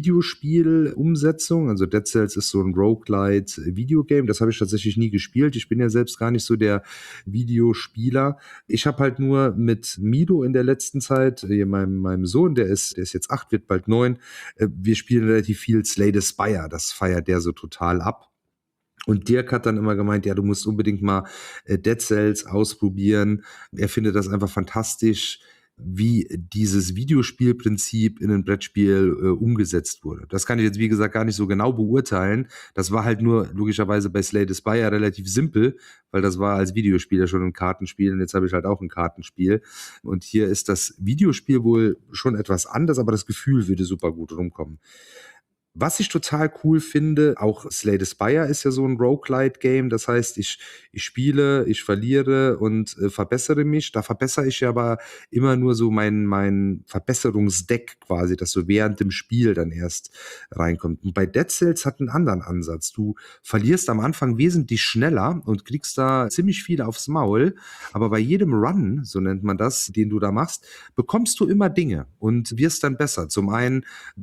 Videospiel-Umsetzung, also Dead Cells ist so ein Roguelite-Videogame, das habe ich tatsächlich nie gespielt, ich bin ja selbst gar nicht so der Videospieler. Ich habe halt nur mit Mido in der letzten Zeit, meinem Sohn, der ist jetzt 8, wird bald 9, wir spielen relativ viel Slay the Spire, das feiert der so total ab. Und Dirk hat dann immer gemeint, ja, du musst unbedingt mal Dead Cells ausprobieren, er findet das einfach fantastisch, wie dieses Videospielprinzip in ein Brettspiel umgesetzt wurde. Das kann ich jetzt, wie gesagt, gar nicht so genau beurteilen. Das war halt nur logischerweise bei Slay the Spire relativ simpel, weil das war als Videospiel ja schon ein Kartenspiel und jetzt habe ich halt auch ein Kartenspiel. Und hier ist das Videospiel wohl schon etwas anders, aber das Gefühl würde super gut rumkommen. Was ich total cool finde, auch Slay the Spire ist ja so ein Roguelite-Game, das heißt, ich spiele, ich verliere und verbessere mich. Da verbessere ich ja aber immer nur so mein Verbesserungsdeck quasi, das so während dem Spiel dann erst reinkommt. Und bei Dead Cells hat einen anderen Ansatz. Du verlierst am Anfang wesentlich schneller und kriegst da ziemlich viel aufs Maul, aber bei jedem Run, so nennt man das, den du da machst, bekommst du immer Dinge und wirst dann besser. Zum einen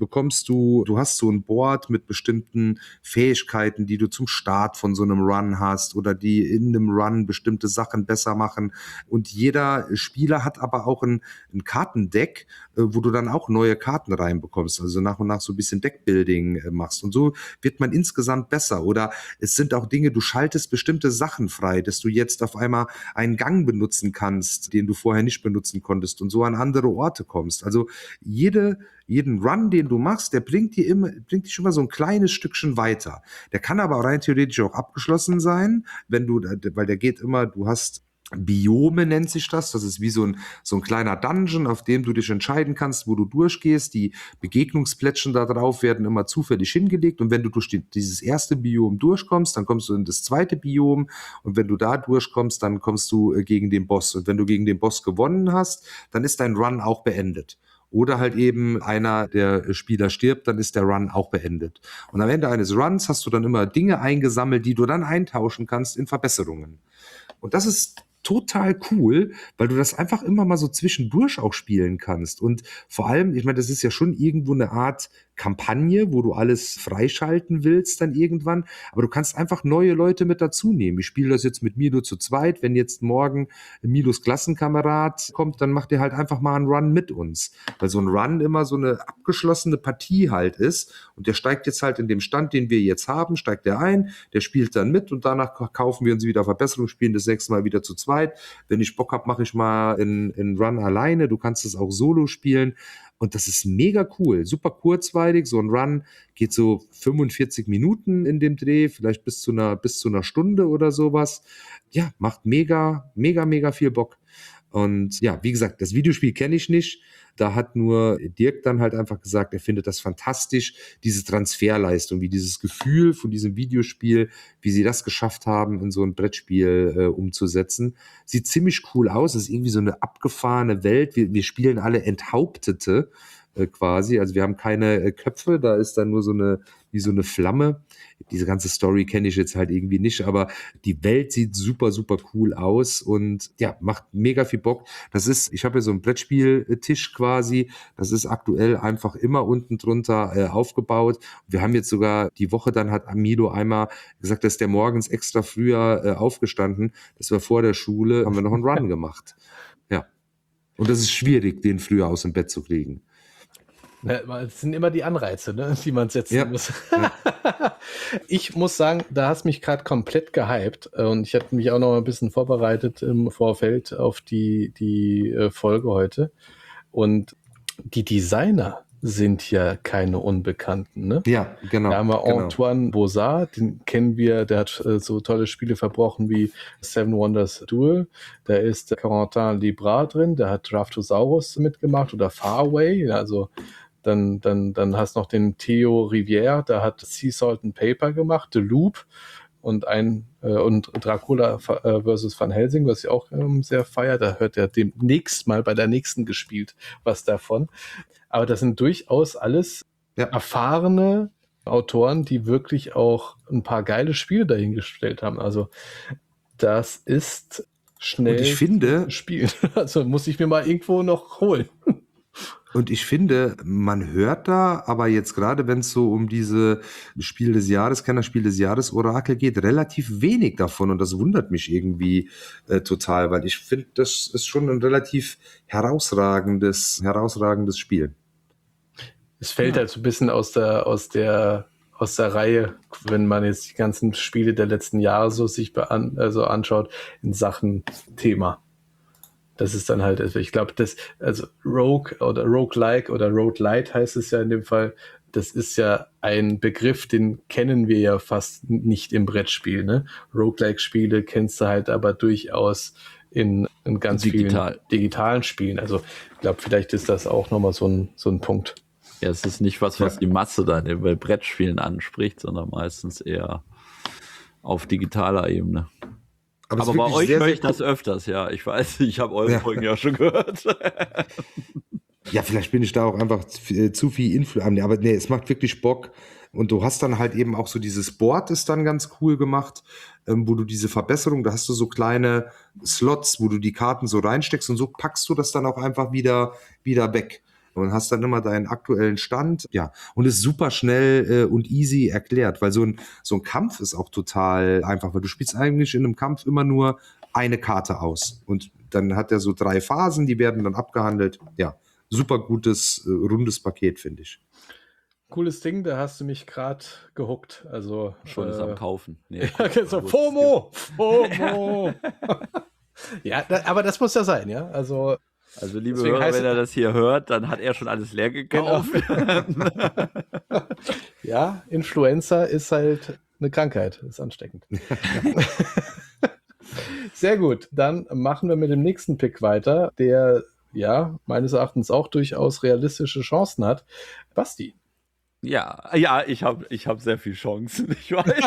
du hast so ein Board mit bestimmten Fähigkeiten, die du zum Start von so einem Run hast oder die in einem Run bestimmte Sachen besser machen. Und jeder Spieler hat aber auch ein Kartendeck, wo du dann auch neue Karten reinbekommst, also nach und nach so ein bisschen Deckbuilding machst. Und so wird man insgesamt besser. Oder es sind auch Dinge, du schaltest bestimmte Sachen frei, dass du jetzt auf einmal einen Gang benutzen kannst, den du vorher nicht benutzen konntest und so an andere Orte kommst. Also jeden Run, den du machst, der bringt dich schon mal so ein kleines Stückchen weiter. Der kann aber rein theoretisch auch abgeschlossen sein, weil der geht immer, du hast Biome nennt sich das. Das ist wie so ein kleiner Dungeon, auf dem du dich entscheiden kannst, wo du durchgehst. Die Begegnungsplättchen da drauf werden immer zufällig hingelegt. Und wenn du durch dieses erste Biom durchkommst, dann kommst du in das zweite Biom. Und wenn du da durchkommst, dann kommst du gegen den Boss. Und wenn du gegen den Boss gewonnen hast, dann ist dein Run auch beendet. Oder halt eben einer der Spieler stirbt, dann ist der Run auch beendet. Und am Ende eines Runs hast du dann immer Dinge eingesammelt, die du dann eintauschen kannst in Verbesserungen. Und das ist total cool, weil du das einfach immer mal so zwischendurch auch spielen kannst. Und vor allem, ich meine, das ist ja schon irgendwo eine Art Kampagne, wo du alles freischalten willst dann irgendwann, aber du kannst einfach neue Leute mit dazu nehmen. Ich spiele das jetzt mit Milo zu zweit. Wenn jetzt morgen Milos Klassenkamerad kommt, dann macht er halt einfach mal einen Run mit uns, weil so ein Run immer so eine abgeschlossene Partie halt ist und der steigt jetzt halt in dem Stand, den wir jetzt haben, steigt er ein, der spielt dann mit und danach kaufen wir uns wieder Verbesserung, spielen das 6 Mal wieder zu zweit. Wenn ich Bock habe, mache ich mal in Run alleine. Du kannst es auch solo spielen. Und das ist mega cool, super kurzweilig. So ein Run geht so 45 Minuten in dem Dreh, vielleicht bis zu einer Stunde oder sowas. Ja, macht mega, mega, mega viel Bock. Und ja, wie gesagt, das Videospiel kenne ich nicht. Da hat nur Dirk dann halt einfach gesagt, er findet das fantastisch, diese Transferleistung, wie dieses Gefühl von diesem Videospiel, wie sie das geschafft haben, in so ein Brettspiel umzusetzen. Sieht ziemlich cool aus, es ist irgendwie so eine abgefahrene Welt. Wir spielen alle Enthauptete quasi, also wir haben keine Köpfe, da ist dann nur wie so eine Flamme. Diese ganze Story kenne ich jetzt halt irgendwie nicht, aber die Welt sieht super, super cool aus und ja, macht mega viel Bock. Ich habe hier so einen Brettspieltisch quasi, das ist aktuell einfach immer unten drunter aufgebaut. Wir haben jetzt sogar die Woche, dann hat Amido einmal gesagt, dass der morgens extra früher aufgestanden, das war vor der Schule, haben wir noch einen Run gemacht. Ja. Und das ist schwierig, den früher aus dem Bett zu kriegen. Es sind immer die Anreize, ne, die man setzen muss. Ja. Ich muss sagen, da hast mich gerade komplett gehypt und ich hatte mich auch noch ein bisschen vorbereitet im Vorfeld auf die Folge heute. Und die Designer sind ja keine Unbekannten, ne? Ja, genau. Da haben wir Antoine Bozard, den kennen wir, der hat so tolle Spiele verbrochen wie Seven Wonders Duel. Da ist Corentin Libra drin, der hat Draftosaurus mitgemacht oder Faraway, also dann hast du noch den Theo Rivière, der hat Sea Salt and Paper gemacht, The Loop und Dracula versus Van Helsing, was ich auch sehr feiere. Da hört er demnächst mal bei der nächsten gespielt was davon. Aber das sind durchaus alles erfahrene Autoren, die wirklich auch ein paar geile Spiele dahingestellt haben. Also das ist schnell und ich finde, spielen. Also muss ich mir mal irgendwo noch holen. Und ich finde, man hört da, aber jetzt gerade, wenn es so um diese Spiel des Jahres, Kennerspiel des Jahres Orakel geht, relativ wenig davon. Und das wundert mich irgendwie total, weil ich finde, das ist schon ein relativ herausragendes Spiel. Es fällt halt so ein bisschen aus der Reihe, wenn man jetzt die ganzen Spiele der letzten Jahre so sich anschaut in Sachen Thema. Das ist dann halt, also ich glaube, Rogue oder Roguelike oder Roguelite heißt es ja in dem Fall, das ist ja ein Begriff, den kennen wir ja fast nicht im Brettspiel, ne? Roguelike-Spiele kennst du halt aber durchaus in ganz vielen digitalen Spielen. Also ich glaube, vielleicht ist das auch nochmal so ein Punkt. Ja, es ist nicht was die Masse dann bei Brettspielen anspricht, sondern meistens eher auf digitaler Ebene. Aber bei euch höre ich das öfters, ja. Ich weiß, ich habe eure Folgen ja schon gehört. Ja, vielleicht bin ich da auch einfach zu viel Influencer. Aber nee, es macht wirklich Bock. Und du hast dann halt eben auch so dieses Board ist dann ganz cool gemacht, wo du diese Verbesserung, da hast du so kleine Slots, wo du die Karten so reinsteckst und so packst du das dann auch einfach wieder weg. Und hast dann immer deinen aktuellen Stand, ja, und ist super schnell und easy erklärt, weil so ein Kampf ist auch total einfach, weil du spielst eigentlich in einem Kampf immer nur eine Karte aus und dann hat er so 3 Phasen, die werden dann abgehandelt, ja, super gutes, rundes Paket, finde ich. Cooles Ding, da hast du mich gerade gehuckt, also schon ist am Kaufen. Nee, ja, so FOMO! Ja, aber das muss ja sein, ja, also liebe Hörer, wenn er das hier hört, dann hat er schon alles leer gekauft. Ja, Influenza ist halt eine Krankheit, ist ansteckend. Sehr gut. Dann machen wir mit dem nächsten Pick weiter, der ja meines Erachtens auch durchaus realistische Chancen hat. Basti. Ja, ich hab sehr viel Chancen, ich weiß.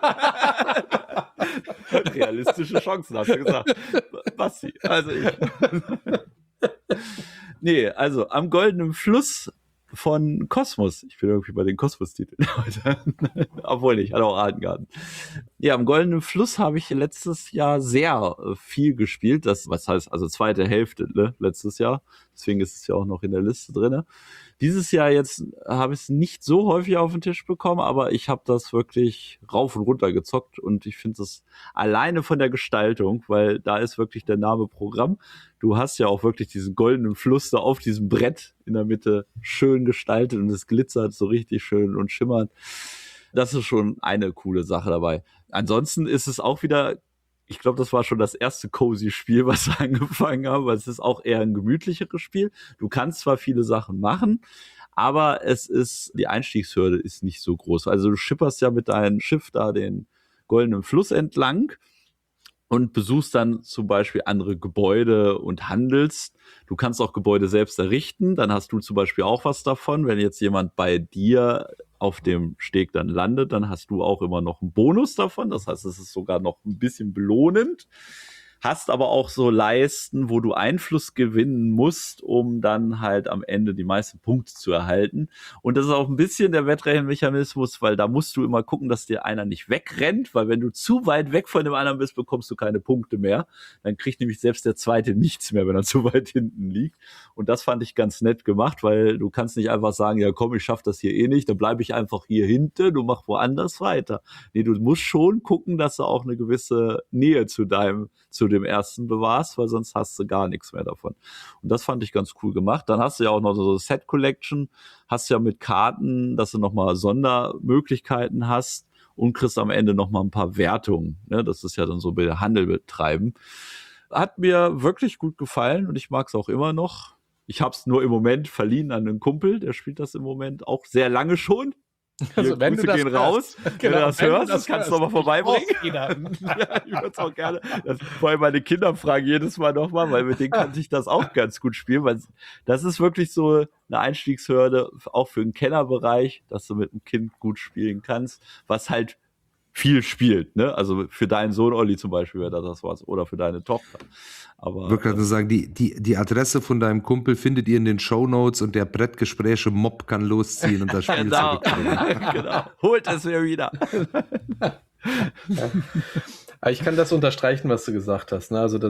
Realistische Chancen, hast du gesagt. Basti, also ich. Nee, also am Goldenen Fluss von Kosmos. Ich bin irgendwie bei den Kosmos-Titeln heute. Obwohl nicht, hat auch Artengarten. Ja, am Goldenen Fluss habe ich letztes Jahr sehr viel gespielt. Das, was heißt, also zweite Hälfte, ne, letztes Jahr. Deswegen ist es ja auch noch in der Liste drin. Dieses Jahr jetzt habe ich es nicht so häufig auf den Tisch bekommen, aber ich habe das wirklich rauf und runter gezockt und ich finde es alleine von der Gestaltung, weil da ist wirklich der Name Programm. Du hast ja auch wirklich diesen goldenen Fluss da auf diesem Brett in der Mitte schön gestaltet und es glitzert so richtig schön und schimmert. Das ist schon eine coole Sache dabei. Ansonsten ist es auch wieder, ich glaube, das war schon das erste Cozy-Spiel, was wir angefangen haben, weil es ist auch eher ein gemütlicheres Spiel. Du kannst zwar viele Sachen machen, aber die Einstiegshürde ist nicht so groß. Also du schipperst ja mit deinem Schiff da den goldenen Fluss entlang und besuchst dann zum Beispiel andere Gebäude und handelst. Du kannst auch Gebäude selbst errichten, dann hast du zum Beispiel auch was davon. Wenn jetzt jemand bei dir auf dem Steg dann landet, dann hast du auch immer noch einen Bonus davon. Das heißt, es ist sogar noch ein bisschen belohnend. Hast aber auch so Leisten, wo du Einfluss gewinnen musst, um dann halt am Ende die meisten Punkte zu erhalten. Und das ist auch ein bisschen der Wettrechenmechanismus, weil da musst du immer gucken, dass dir einer nicht wegrennt, weil wenn du zu weit weg von dem anderen bist, bekommst du keine Punkte mehr. Dann kriegt nämlich selbst der Zweite nichts mehr, wenn er zu weit hinten liegt. Und das fand ich ganz nett gemacht, weil du kannst nicht einfach sagen, ja komm, ich schaff das hier eh nicht, dann bleibe ich einfach hier hinten, du mach woanders weiter. Nee, du musst schon gucken, dass du auch eine gewisse Nähe zu dem ersten bewahrst, weil sonst hast du gar nichts mehr davon. Und das fand ich ganz cool gemacht. Dann hast du ja auch noch so Set Collection, hast ja mit Karten, dass du nochmal Sondermöglichkeiten hast und kriegst am Ende nochmal ein paar Wertungen. Ne? Das ist ja dann so Handel betreiben. Hat mir wirklich gut gefallen und ich mag es auch immer noch. Ich habe es nur im Moment verliehen an einen Kumpel, der spielt das im Moment auch sehr lange schon. Also wenn Grüße du das gehen raus. Genau, wenn du das hörst, das kannst du nochmal vorbeibringen. Ja, ich würde es auch gerne. Vor allem meine Kinder fragen jedes Mal nochmal, weil mit denen kann ich das auch ganz gut spielen, weil das ist wirklich so eine Einstiegshürde, auch für den Kennerbereich, dass du mit einem Kind gut spielen kannst, was halt viel spielt, ne? Also für deinen Sohn Olli zum Beispiel wäre das was oder für deine Tochter. Aber Ich würde gerade sagen, die Adresse von deinem Kumpel findet ihr in den Shownotes und der Brettgespräche-Mob kann losziehen und das Spiel genau. zurückbringen. Genau. Holt es mir wieder. Aber ich kann das unterstreichen, was du gesagt hast. Ne? Also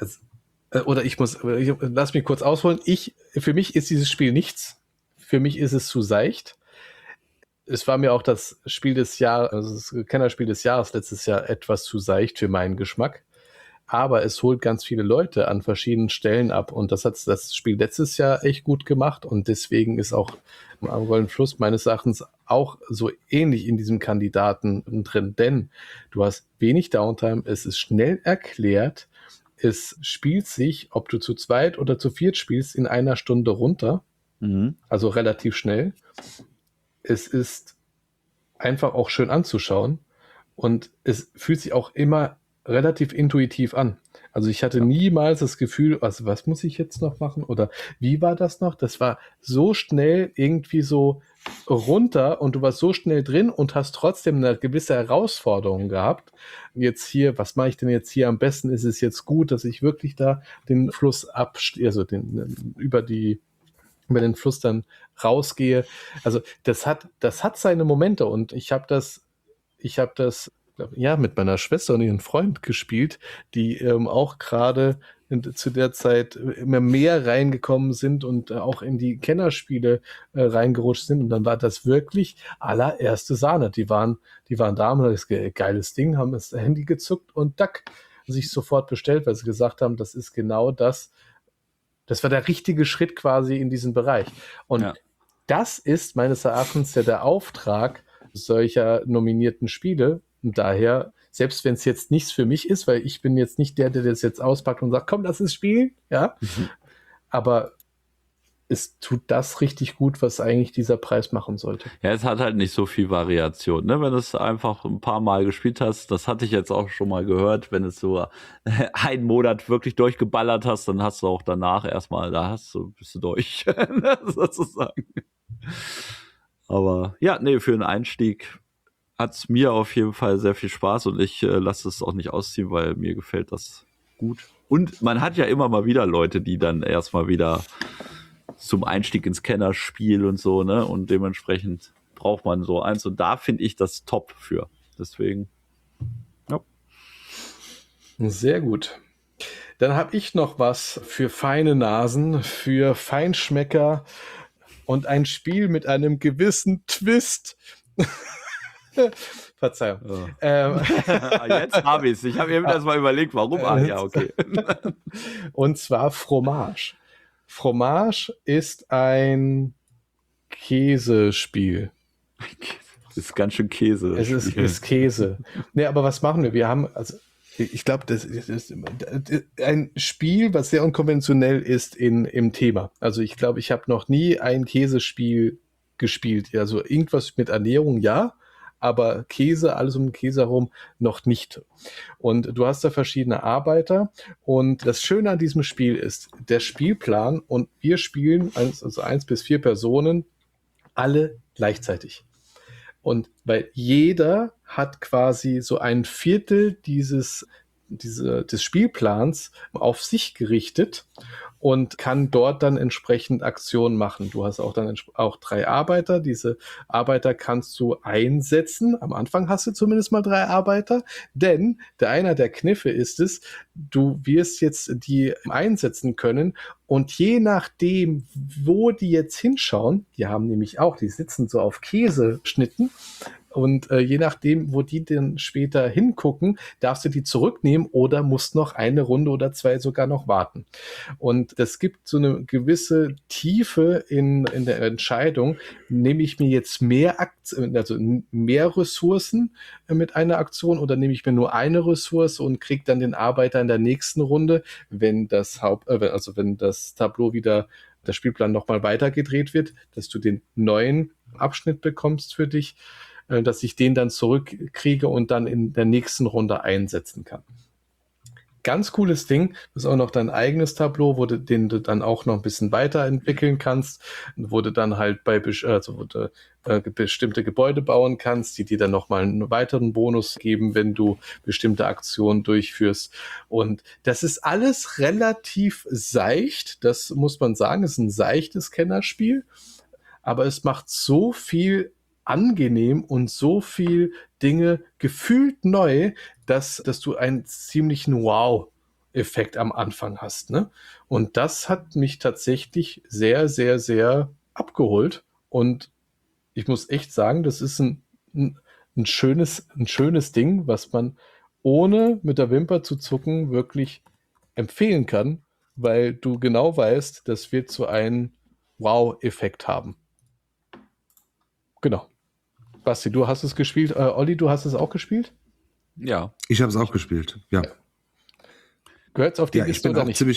lass mich kurz ausholen. Für mich ist dieses Spiel nichts. Für mich ist es zu seicht. Es war mir auch das Spiel des Jahres, also das Kennerspiel des Jahres letztes Jahr etwas zu seicht für meinen Geschmack. Aber es holt ganz viele Leute an verschiedenen Stellen ab und das hat das Spiel letztes Jahr echt gut gemacht und deswegen ist auch am Goldenen Fluss meines Erachtens auch so ähnlich in diesem Kandidaten drin, denn du hast wenig Downtime, es ist schnell erklärt, es spielt sich, ob du zu zweit oder zu viert spielst, in einer Stunde runter, also relativ schnell. Es ist einfach auch schön anzuschauen und es fühlt sich auch immer relativ intuitiv an. Also ich hatte niemals das Gefühl, was muss ich jetzt noch machen oder wie war das noch? Das war so schnell irgendwie so runter und du warst so schnell drin und hast trotzdem eine gewisse Herausforderung gehabt. Jetzt hier, was mache ich denn jetzt hier am besten? Ist es jetzt gut, dass ich wirklich da den Fluss über den Fluss dann rausgehe. Also das hat seine Momente und ich habe das mit meiner Schwester und ihrem Freund gespielt, die auch gerade zu der Zeit immer mehr reingekommen sind und auch in die Kennerspiele reingerutscht sind. Und dann war das wirklich allererste Sahne. Die waren da, haben das geiles Ding, haben das Handy gezuckt und sich sofort bestellt, weil sie gesagt haben, das ist genau das. Das war der richtige Schritt quasi in diesen Bereich. Und das ist meines Erachtens ja der Auftrag solcher nominierten Spiele. Und daher, selbst wenn es jetzt nichts für mich ist, weil ich bin jetzt nicht der das jetzt auspackt und sagt, komm, lass es spielen, ja. Aber es tut das richtig gut, was eigentlich dieser Preis machen sollte. Ja, es hat halt nicht so viel Variation, ne? Wenn du es einfach ein paar Mal gespielt hast, das hatte ich jetzt auch schon mal gehört, wenn du es so einen Monat wirklich durchgeballert hast, dann hast du auch danach erstmal, bist du durch, sozusagen. Aber ja, nee, für einen Einstieg hat es mir auf jeden Fall sehr viel Spaß und ich lasse es auch nicht ausziehen, weil mir gefällt das gut. Und man hat ja immer mal wieder Leute, die dann erstmal wieder zum Einstieg ins Kennerspiel und so, ne? Und dementsprechend braucht man so eins. Und da finde ich das top für. Deswegen, ja. Sehr gut. Dann habe ich noch was für feine Nasen, für Feinschmecker und ein Spiel mit einem gewissen Twist. Verzeihung. Jetzt habe ich es. Ich habe eben erst mal überlegt, warum. Ja, okay. Und zwar Fromage. Fromage ist ein Käsespiel. Das ist ganz schön Käse. Es ist Käse. Nee, aber was machen wir? Wir haben, also ich glaube, das ist ein Spiel, was sehr unkonventionell ist im Thema. Also ich glaube, ich habe noch nie ein Käsespiel gespielt. Also irgendwas mit Ernährung, ja, aber Käse, alles um den Käse herum, noch nicht. Und du hast da verschiedene Arbeiter. Und das Schöne an diesem Spiel ist, der Spielplan, und wir spielen, also 1 bis 4 Personen, alle gleichzeitig. Und weil jeder hat quasi so ein Viertel des Spielplans auf sich gerichtet und kann dort dann entsprechend Aktionen machen. Du hast auch dann auch 3 Arbeiter. Diese Arbeiter kannst du einsetzen. Am Anfang hast du zumindest mal 3 Arbeiter, denn einer der Kniffe ist es, du wirst jetzt die einsetzen können und je nachdem, wo die jetzt hinschauen, die sitzen so auf Käseschnitten, und je nachdem, wo die dann später hingucken, darfst du die zurücknehmen oder musst noch eine Runde oder 2 sogar noch warten. Und das gibt so eine gewisse Tiefe in der Entscheidung, nehme ich mir jetzt mehr Ressourcen mit einer Aktion oder nehme ich mir nur eine Ressource und kriege dann den Arbeiter in der nächsten Runde, wenn das Tableau wieder, der Spielplan nochmal weitergedreht wird, dass du den neuen Abschnitt bekommst für dich, dass ich den dann zurückkriege und dann in der nächsten Runde einsetzen kann. Ganz cooles Ding. Das ist auch noch dein eigenes Tableau, den du dann auch noch ein bisschen weiterentwickeln kannst, wo du dann halt bestimmte Gebäude bauen kannst, die dir dann nochmal einen weiteren Bonus geben, wenn du bestimmte Aktionen durchführst. Und das ist alles relativ seicht, das muss man sagen, es ist ein seichtes Kennerspiel, aber es macht so viel angenehm und so viel Dinge gefühlt neu, dass du einen ziemlichen Wow-Effekt am Anfang hast, ne? Und das hat mich tatsächlich sehr, sehr, sehr abgeholt. Und ich muss echt sagen, das ist ein schönes Ding, was man ohne mit der Wimper zu zucken wirklich empfehlen kann, weil du genau weißt, das wird so einen Wow-Effekt haben. Genau. Basti, du hast es gespielt. Olli, du hast es auch gespielt? Ja. Ich habe es auch gespielt, ja. Gehört es auf die Liste oder nicht?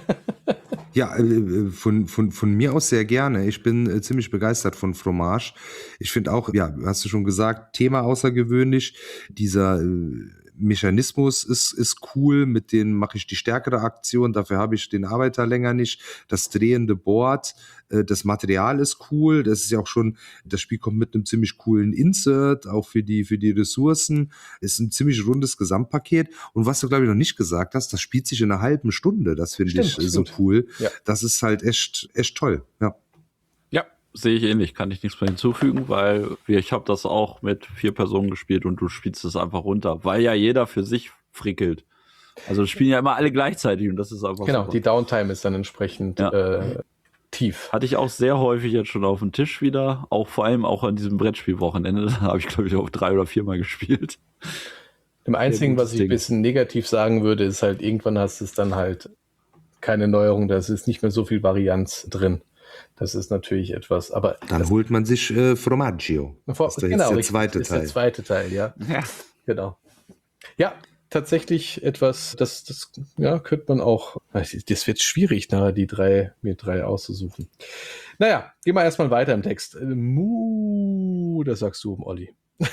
Ja, von mir aus sehr gerne. Ich bin ziemlich begeistert von Fromage. Ich finde auch, ja, hast du schon gesagt, Thema außergewöhnlich. Dieser Mechanismus ist cool, mit dem mache ich die stärkere Aktion, dafür habe ich den Arbeiter länger nicht. Das drehende Board, das Material ist cool, das ist ja auch schon, das Spiel kommt mit einem ziemlich coolen Insert, auch für die Ressourcen, ist ein ziemlich rundes Gesamtpaket. Und was du, glaube ich, noch nicht gesagt hast, das spielt sich in einer halben Stunde, das finde ich so cool. Ja. Das ist halt echt toll, ja. Ja, sehe ich ähnlich, kann ich nichts mehr hinzufügen, weil ich habe das auch mit 4 Personen gespielt und du spielst es einfach runter, weil ja jeder für sich frickelt. Also spielen ja immer alle gleichzeitig und das ist einfach genau, super. Die Downtime ist dann entsprechend tief. Hatte ich auch sehr häufig jetzt schon auf dem Tisch wieder, auch vor allem auch an diesem Brettspielwochenende, da habe ich, glaube ich, auch 3 oder 4 Mal gespielt. Im Einzigen, was ich ein bisschen negativ sagen würde, ist halt, irgendwann hast du es dann halt keine Neuerung, da ist nicht mehr so viel Varianz drin. Das ist natürlich etwas, aber... Dann holt man sich Formaggio. Das ist der zweite Teil, ja. Genau. Ja, tatsächlich etwas, das ja, könnte man auch, das wird schwierig, nachher mir drei auszusuchen. Naja, gehen wir erstmal weiter im Text. Das sagst du, Olli.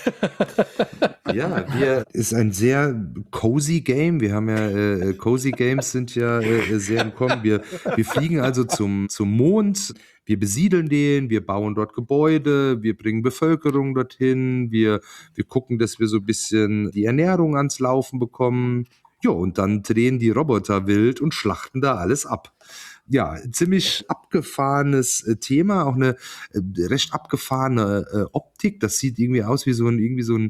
Ja, ist ein sehr cozy Game. Wir haben ja, cozy Games sind ja sehr im Kommen. Wir fliegen also zum Mond, wir besiedeln den, wir bauen dort Gebäude, wir bringen Bevölkerung dorthin, wir gucken, dass wir so ein bisschen die Ernährung ans Laufen bekommen. Ja, und dann drehen die Roboter wild und schlachten da alles ab. Ja, ziemlich abgefahrenes Thema, auch eine recht abgefahrene Optik. Das sieht irgendwie aus wie so ein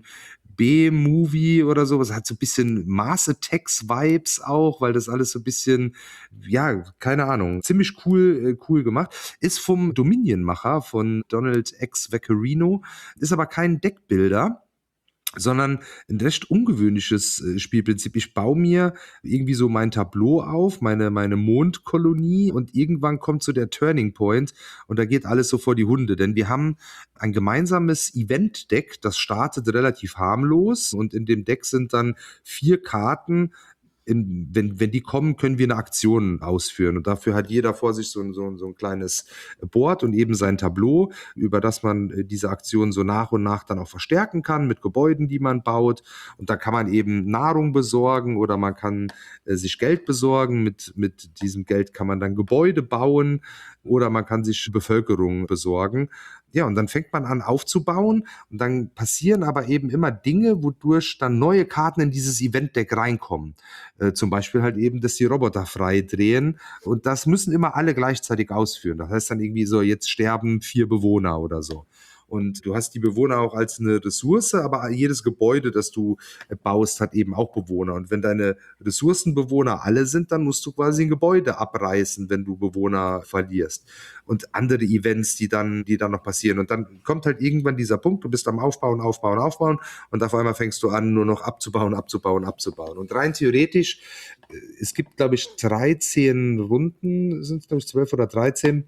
B-Movie oder sowas. Hat so ein bisschen Mars Attacks Vibes auch, weil das alles so ein bisschen, ja, keine Ahnung, ziemlich cool gemacht. Ist vom Dominion-Macher, von Donald X. Vaccarino, ist aber kein Deckbuilder, sondern ein recht ungewöhnliches Spielprinzip. Ich baue mir irgendwie so mein Tableau auf, meine Mondkolonie, und irgendwann kommt so der Turning Point und da geht alles so vor die Hunde, denn wir haben ein gemeinsames Event-Deck, das startet relativ harmlos, und in dem Deck sind dann 4 Karten. Wenn die kommen, können wir eine Aktion ausführen. Und dafür hat jeder vor sich so ein kleines Board und eben sein Tableau, über das man diese Aktion so nach und nach dann auch verstärken kann mit Gebäuden, die man baut. Und da kann man eben Nahrung besorgen oder man kann sich Geld besorgen. Mit diesem Geld kann man dann Gebäude bauen oder man kann sich Bevölkerung besorgen. Ja, und dann fängt man an aufzubauen und dann passieren aber eben immer Dinge, wodurch dann neue Karten in dieses Event-Deck reinkommen. Zum Beispiel halt eben, dass die Roboter frei drehen, und das müssen immer alle gleichzeitig ausführen. Das heißt dann irgendwie so, jetzt sterben 4 Bewohner oder so. Und du hast die Bewohner auch als eine Ressource, aber jedes Gebäude, das du baust, hat eben auch Bewohner. Und wenn deine Ressourcenbewohner alle sind, dann musst du quasi ein Gebäude abreißen, wenn du Bewohner verlierst. Und andere Events, die dann noch passieren. Und dann kommt halt irgendwann dieser Punkt, du bist am Aufbauen, und auf einmal fängst du an, nur noch abzubauen. Und rein theoretisch, es gibt, glaube ich, 13 Runden, sind es, glaube ich, 12 oder 13,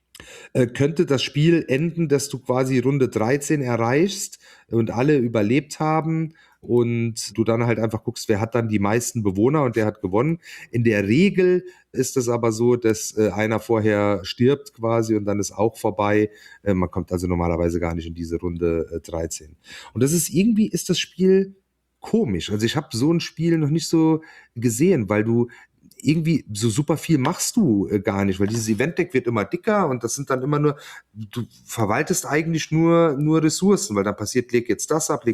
könnte das Spiel enden, dass du quasi Runde 13 erreichst und alle überlebt haben und du dann halt einfach guckst, wer hat dann die meisten Bewohner und der hat gewonnen. In der Regel ist es aber so, dass einer vorher stirbt quasi und dann ist auch vorbei. Man kommt also normalerweise gar nicht in diese Runde 13. Und ist das Spiel komisch. Also ich habe so ein Spiel noch nicht so gesehen, weil du irgendwie so super viel machst du gar nicht, weil dieses Event-Deck wird immer dicker und das sind dann immer nur, du verwaltest eigentlich nur Ressourcen, weil dann passiert, leg jetzt das ab,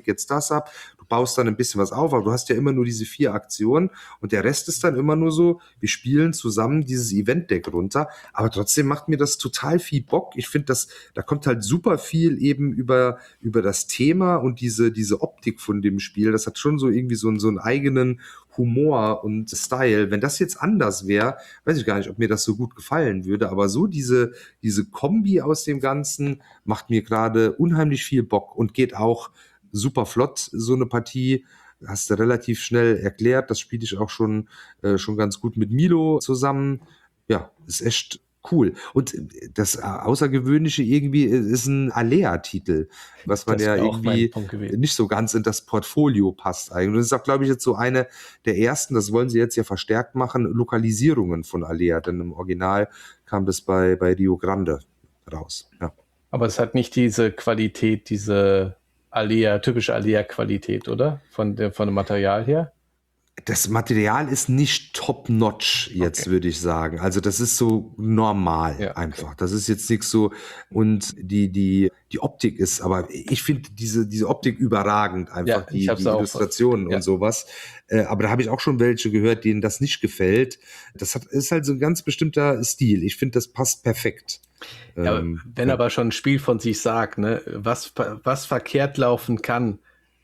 du baust dann ein bisschen was auf, aber du hast ja immer nur diese 4 Aktionen und der Rest ist dann immer nur so, wir spielen zusammen dieses Event-Deck runter, aber trotzdem macht mir das total viel Bock. Ich finde, da kommt halt super viel eben über das Thema und diese Optik von dem Spiel, das hat schon so irgendwie so einen eigenen Humor und Style. Wenn das jetzt anders wäre, weiß ich gar nicht, ob mir das so gut gefallen würde, aber so diese Kombi aus dem Ganzen macht mir gerade unheimlich viel Bock und geht auch super flott, so eine Partie. Hast du relativ schnell erklärt, das spiele ich auch schon ganz gut mit Milo zusammen. Ja, ist echt cool. Und das Außergewöhnliche irgendwie ist ein Alea-Titel, was man ja irgendwie nicht so ganz in das Portfolio passt eigentlich. Und das ist auch, glaube ich, jetzt so eine der ersten, das wollen sie jetzt ja verstärkt machen, Lokalisierungen von Alea, denn im Original kam das bei Rio Grande raus. Ja. Aber es hat nicht diese Qualität, diese typische Alea-Qualität, oder? Von dem Material her? Das Material ist nicht top-notch, jetzt würde ich sagen. Also das ist so normal einfach. Das ist jetzt nichts so, und die Optik ist, aber ich finde diese Optik überragend einfach, die Illustrationen und sowas. Aber da habe ich auch schon welche gehört, denen das nicht gefällt. Ist halt so ein ganz bestimmter Stil. Ich finde, das passt perfekt. Ja, wenn aber schon ein Spiel von sich sagt, ne, was verkehrt laufen kann,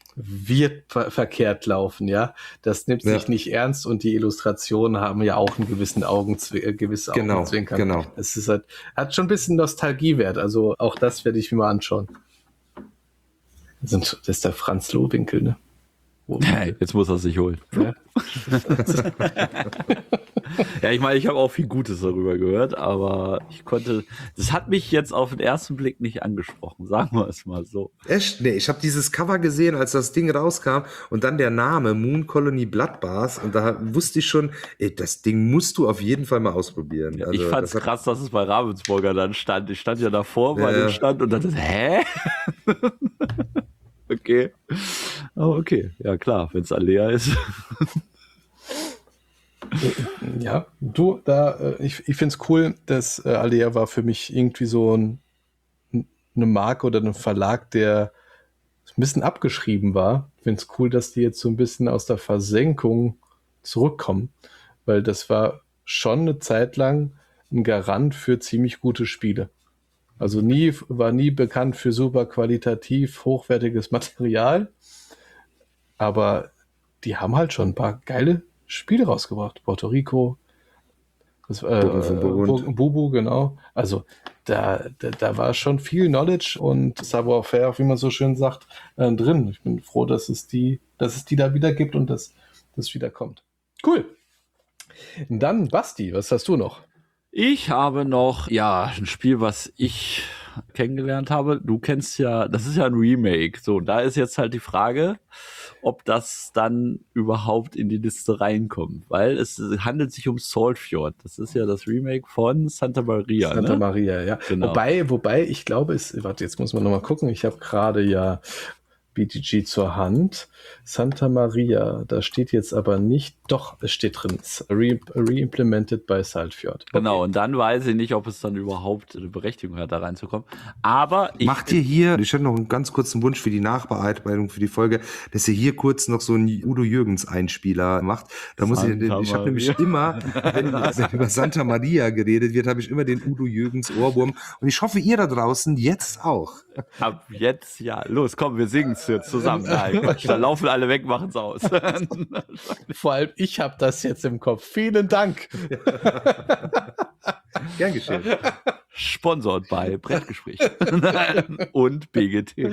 wird verkehrt laufen, ja. Das nimmt sich nicht ernst und die Illustrationen haben ja auch einen gewissen gewisse Augenzwinkern. Genau. Es ist halt, hat schon ein bisschen Nostalgiewert, also auch das werde ich mir mal anschauen. Das ist der Franz Lohwinkel, ne? Jetzt muss er sich holen. Ja. Ja, ich meine, ich habe auch viel Gutes darüber gehört, aber das hat mich jetzt auf den ersten Blick nicht angesprochen, sagen wir es mal so. Echt? Nee, ich habe dieses Cover gesehen, als das Ding rauskam und dann der Name Moon Colony Bloodbath und da wusste ich schon, ey, das Ding musst du auf jeden Fall mal ausprobieren. Ja, Also, ich fand's krass, dass es bei Ravensburger dann stand. Ich stand ja davor bei dem Stand und dachte, hä? Okay. Aber okay, ja klar, wenn es Alea ist. Ja, ich finde es cool, dass Alea war für mich irgendwie so eine Marke oder ein Verlag, der ein bisschen abgeschrieben war. Ich finde es cool, dass die jetzt so ein bisschen aus der Versenkung zurückkommen, weil das war schon eine Zeit lang ein Garant für ziemlich gute Spiele. Also war nie bekannt für super qualitativ hochwertiges Material, aber die haben halt schon ein paar geile Spiele rausgebracht. Puerto Rico, Burgen von Burgund. Bubu, genau. Also da war schon viel Knowledge und Savoir-faire, wie man so schön sagt, drin. Ich bin froh, dass es die da wieder gibt und dass das wieder kommt. Cool. Dann Basti, was hast du noch? Ich habe noch, ein Spiel, was ich kennengelernt habe. Du kennst ja, das ist ja ein Remake. So, da ist jetzt halt die Frage, ob das dann überhaupt in die Liste reinkommt, weil es handelt sich um Saltfjord. Das ist ja das Remake von Santa Maria. Santa Maria, ja. Genau. Wobei, ich glaube, warte, jetzt muss man nochmal gucken. Ich habe gerade ja BTG zur Hand. Santa Maria, da steht jetzt aber nicht, doch, es steht drin, re-implemented by Saltfjord. Okay. Genau, und dann weiß ich nicht, ob es dann überhaupt eine Berechtigung hat, da reinzukommen. Aber macht ihr hier, ich hätte noch einen ganz kurzen Wunsch für die Nachbearbeitung für die Folge, dass ihr hier kurz noch so einen Udo Jürgens Einspieler macht. Da muss ich habe nämlich immer, wenn über Santa Maria geredet wird, habe ich immer den Udo Jürgens Ohrwurm und ich hoffe, ihr da draußen jetzt auch. Ab jetzt, ja. Los, komm, wir singen es jetzt zusammen. Nein, da laufen alle weg, machen es aus. Vor allem, ich habe das jetzt im Kopf. Vielen Dank. Gern geschehen. Sponsored bei Brettgespräch und BGT.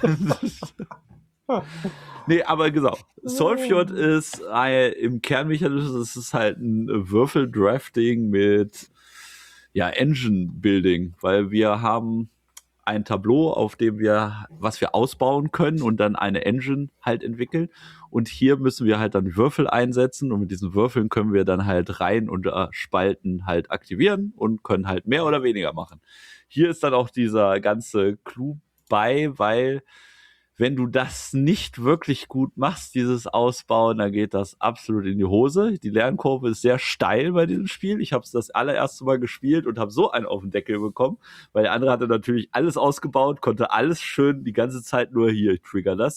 Nee, aber genau. Saltfjord ist im Kernmechanismus, es ist halt ein Würfeldrafting mit Engine-Building, weil wir haben ein Tableau, auf dem was wir ausbauen können und dann eine Engine halt entwickeln. Und hier müssen wir halt dann Würfel einsetzen und mit diesen Würfeln können wir dann halt Reihen und Spalten halt aktivieren und können halt mehr oder weniger machen. Hier ist dann auch dieser ganze Clou bei, weil wenn du das nicht wirklich gut machst, dieses Ausbauen, dann geht das absolut in die Hose. Die Lernkurve ist sehr steil bei diesem Spiel. Ich habe es das allererste Mal gespielt und habe so einen auf den Deckel bekommen, weil der andere hatte natürlich alles ausgebaut, konnte alles schön die ganze Zeit nur hier, ich trigger das.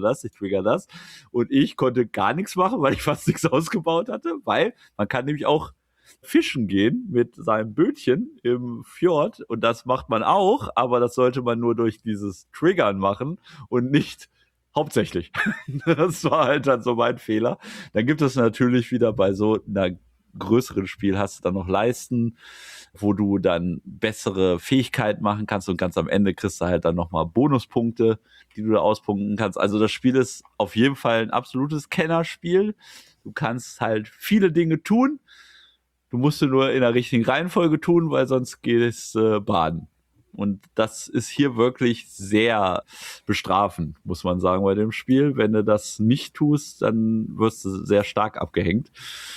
Und ich konnte gar nichts machen, weil ich fast nichts ausgebaut hatte, weil man kann nämlich auch fischen gehen mit seinem Bötchen im Fjord und das macht man auch, aber das sollte man nur durch dieses Triggern machen und nicht hauptsächlich. Das war halt dann so mein Fehler. Dann gibt es natürlich wieder bei so einer größeren Spiel hast du dann noch Leisten, wo du dann bessere Fähigkeiten machen kannst und ganz am Ende kriegst du halt dann nochmal Bonuspunkte, die du da auspunkten kannst. Also das Spiel ist auf jeden Fall ein absolutes Kennerspiel. Du kannst halt viele Dinge tun. Du musst du nur in der richtigen Reihenfolge tun, weil sonst gehst baden. Und das ist hier wirklich sehr bestrafend, muss man sagen, bei dem Spiel. Wenn du das nicht tust, dann wirst du sehr stark abgehängt.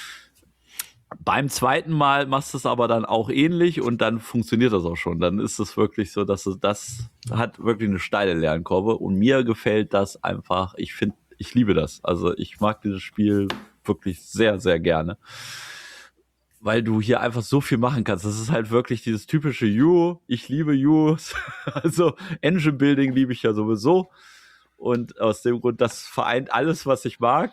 Beim zweiten Mal machst du es aber dann auch ähnlich und dann funktioniert das auch schon. Dann ist es wirklich so, dass das hat wirklich eine steile Lernkurve und mir gefällt das einfach. Ich liebe das. Also ich mag dieses Spiel wirklich sehr, sehr gerne. Weil du hier einfach so viel machen kannst. Das ist halt wirklich dieses typische ich liebe also Engine Building liebe ich ja sowieso. Und aus dem Grund, das vereint alles, was ich mag.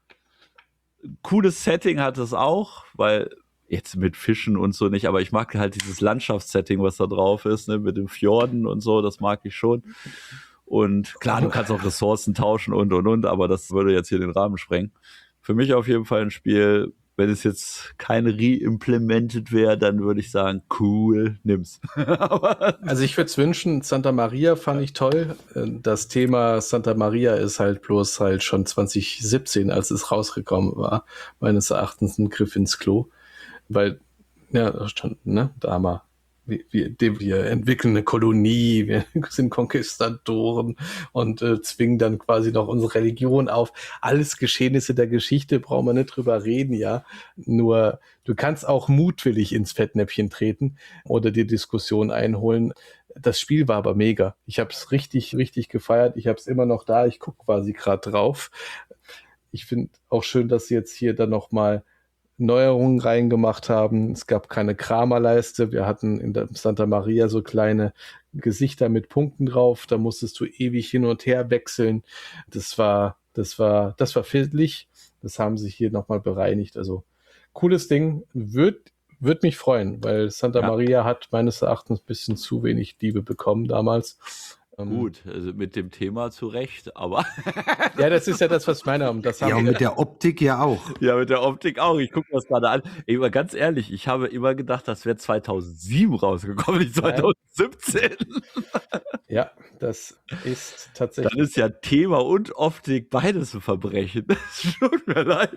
Cooles Setting hat es auch, weil jetzt mit Fischen und so nicht, aber ich mag halt dieses Landschaftssetting, was da drauf ist, ne, mit den Fjorden und so, das mag ich schon. Und klar, du kannst auch Ressourcen tauschen und, aber das würde jetzt hier den Rahmen sprengen. Für mich auf jeden Fall ein Spiel. Wenn es jetzt kein re-implemented wäre, dann würde ich sagen, cool, nimm's. Also ich würde es wünschen, Santa Maria fand ich toll. Das Thema Santa Maria ist halt bloß halt schon 2017, als es rausgekommen war, meines Erachtens ein Griff ins Klo. weil, ja, schon, ne, da haben wir entwickeln eine Kolonie, wir sind Konquistadoren und zwingen dann quasi noch unsere Religion auf. Alles Geschehnisse der Geschichte, brauchen wir nicht drüber reden, ja. Nur, du kannst auch mutwillig ins Fettnäpfchen treten oder die Diskussion einholen. Das Spiel war aber mega. Ich habe es richtig, richtig gefeiert. Ich habe es immer noch da. Ich gucke quasi gerade drauf. Ich finde auch schön, dass sie jetzt hier dann nochmal Neuerungen reingemacht haben. Es gab keine Kramerleiste. Wir hatten in der Santa Maria so kleine Gesichter mit Punkten drauf. Da musstest du ewig hin und her wechseln. Das war fiddlig. Das haben sie hier nochmal bereinigt. Also cooles Ding. Wird mich freuen, weil Santa Maria hat meines Erachtens ein bisschen zu wenig Liebe bekommen damals. Gut, also mit dem Thema zu Recht, aber Ja, das ist ja das, was ich meine. Und das haben Ja, und wir mit der Optik ja auch. ja, mit der Optik auch. Ich gucke das gerade an. Ey, aber ganz ehrlich, ich habe immer gedacht, das wäre 2007 rausgekommen, nicht 2017. Ja, das ist Dann tatsächlich. ist ja Thema und Optik beides ein Verbrechen. Das tut mir leid.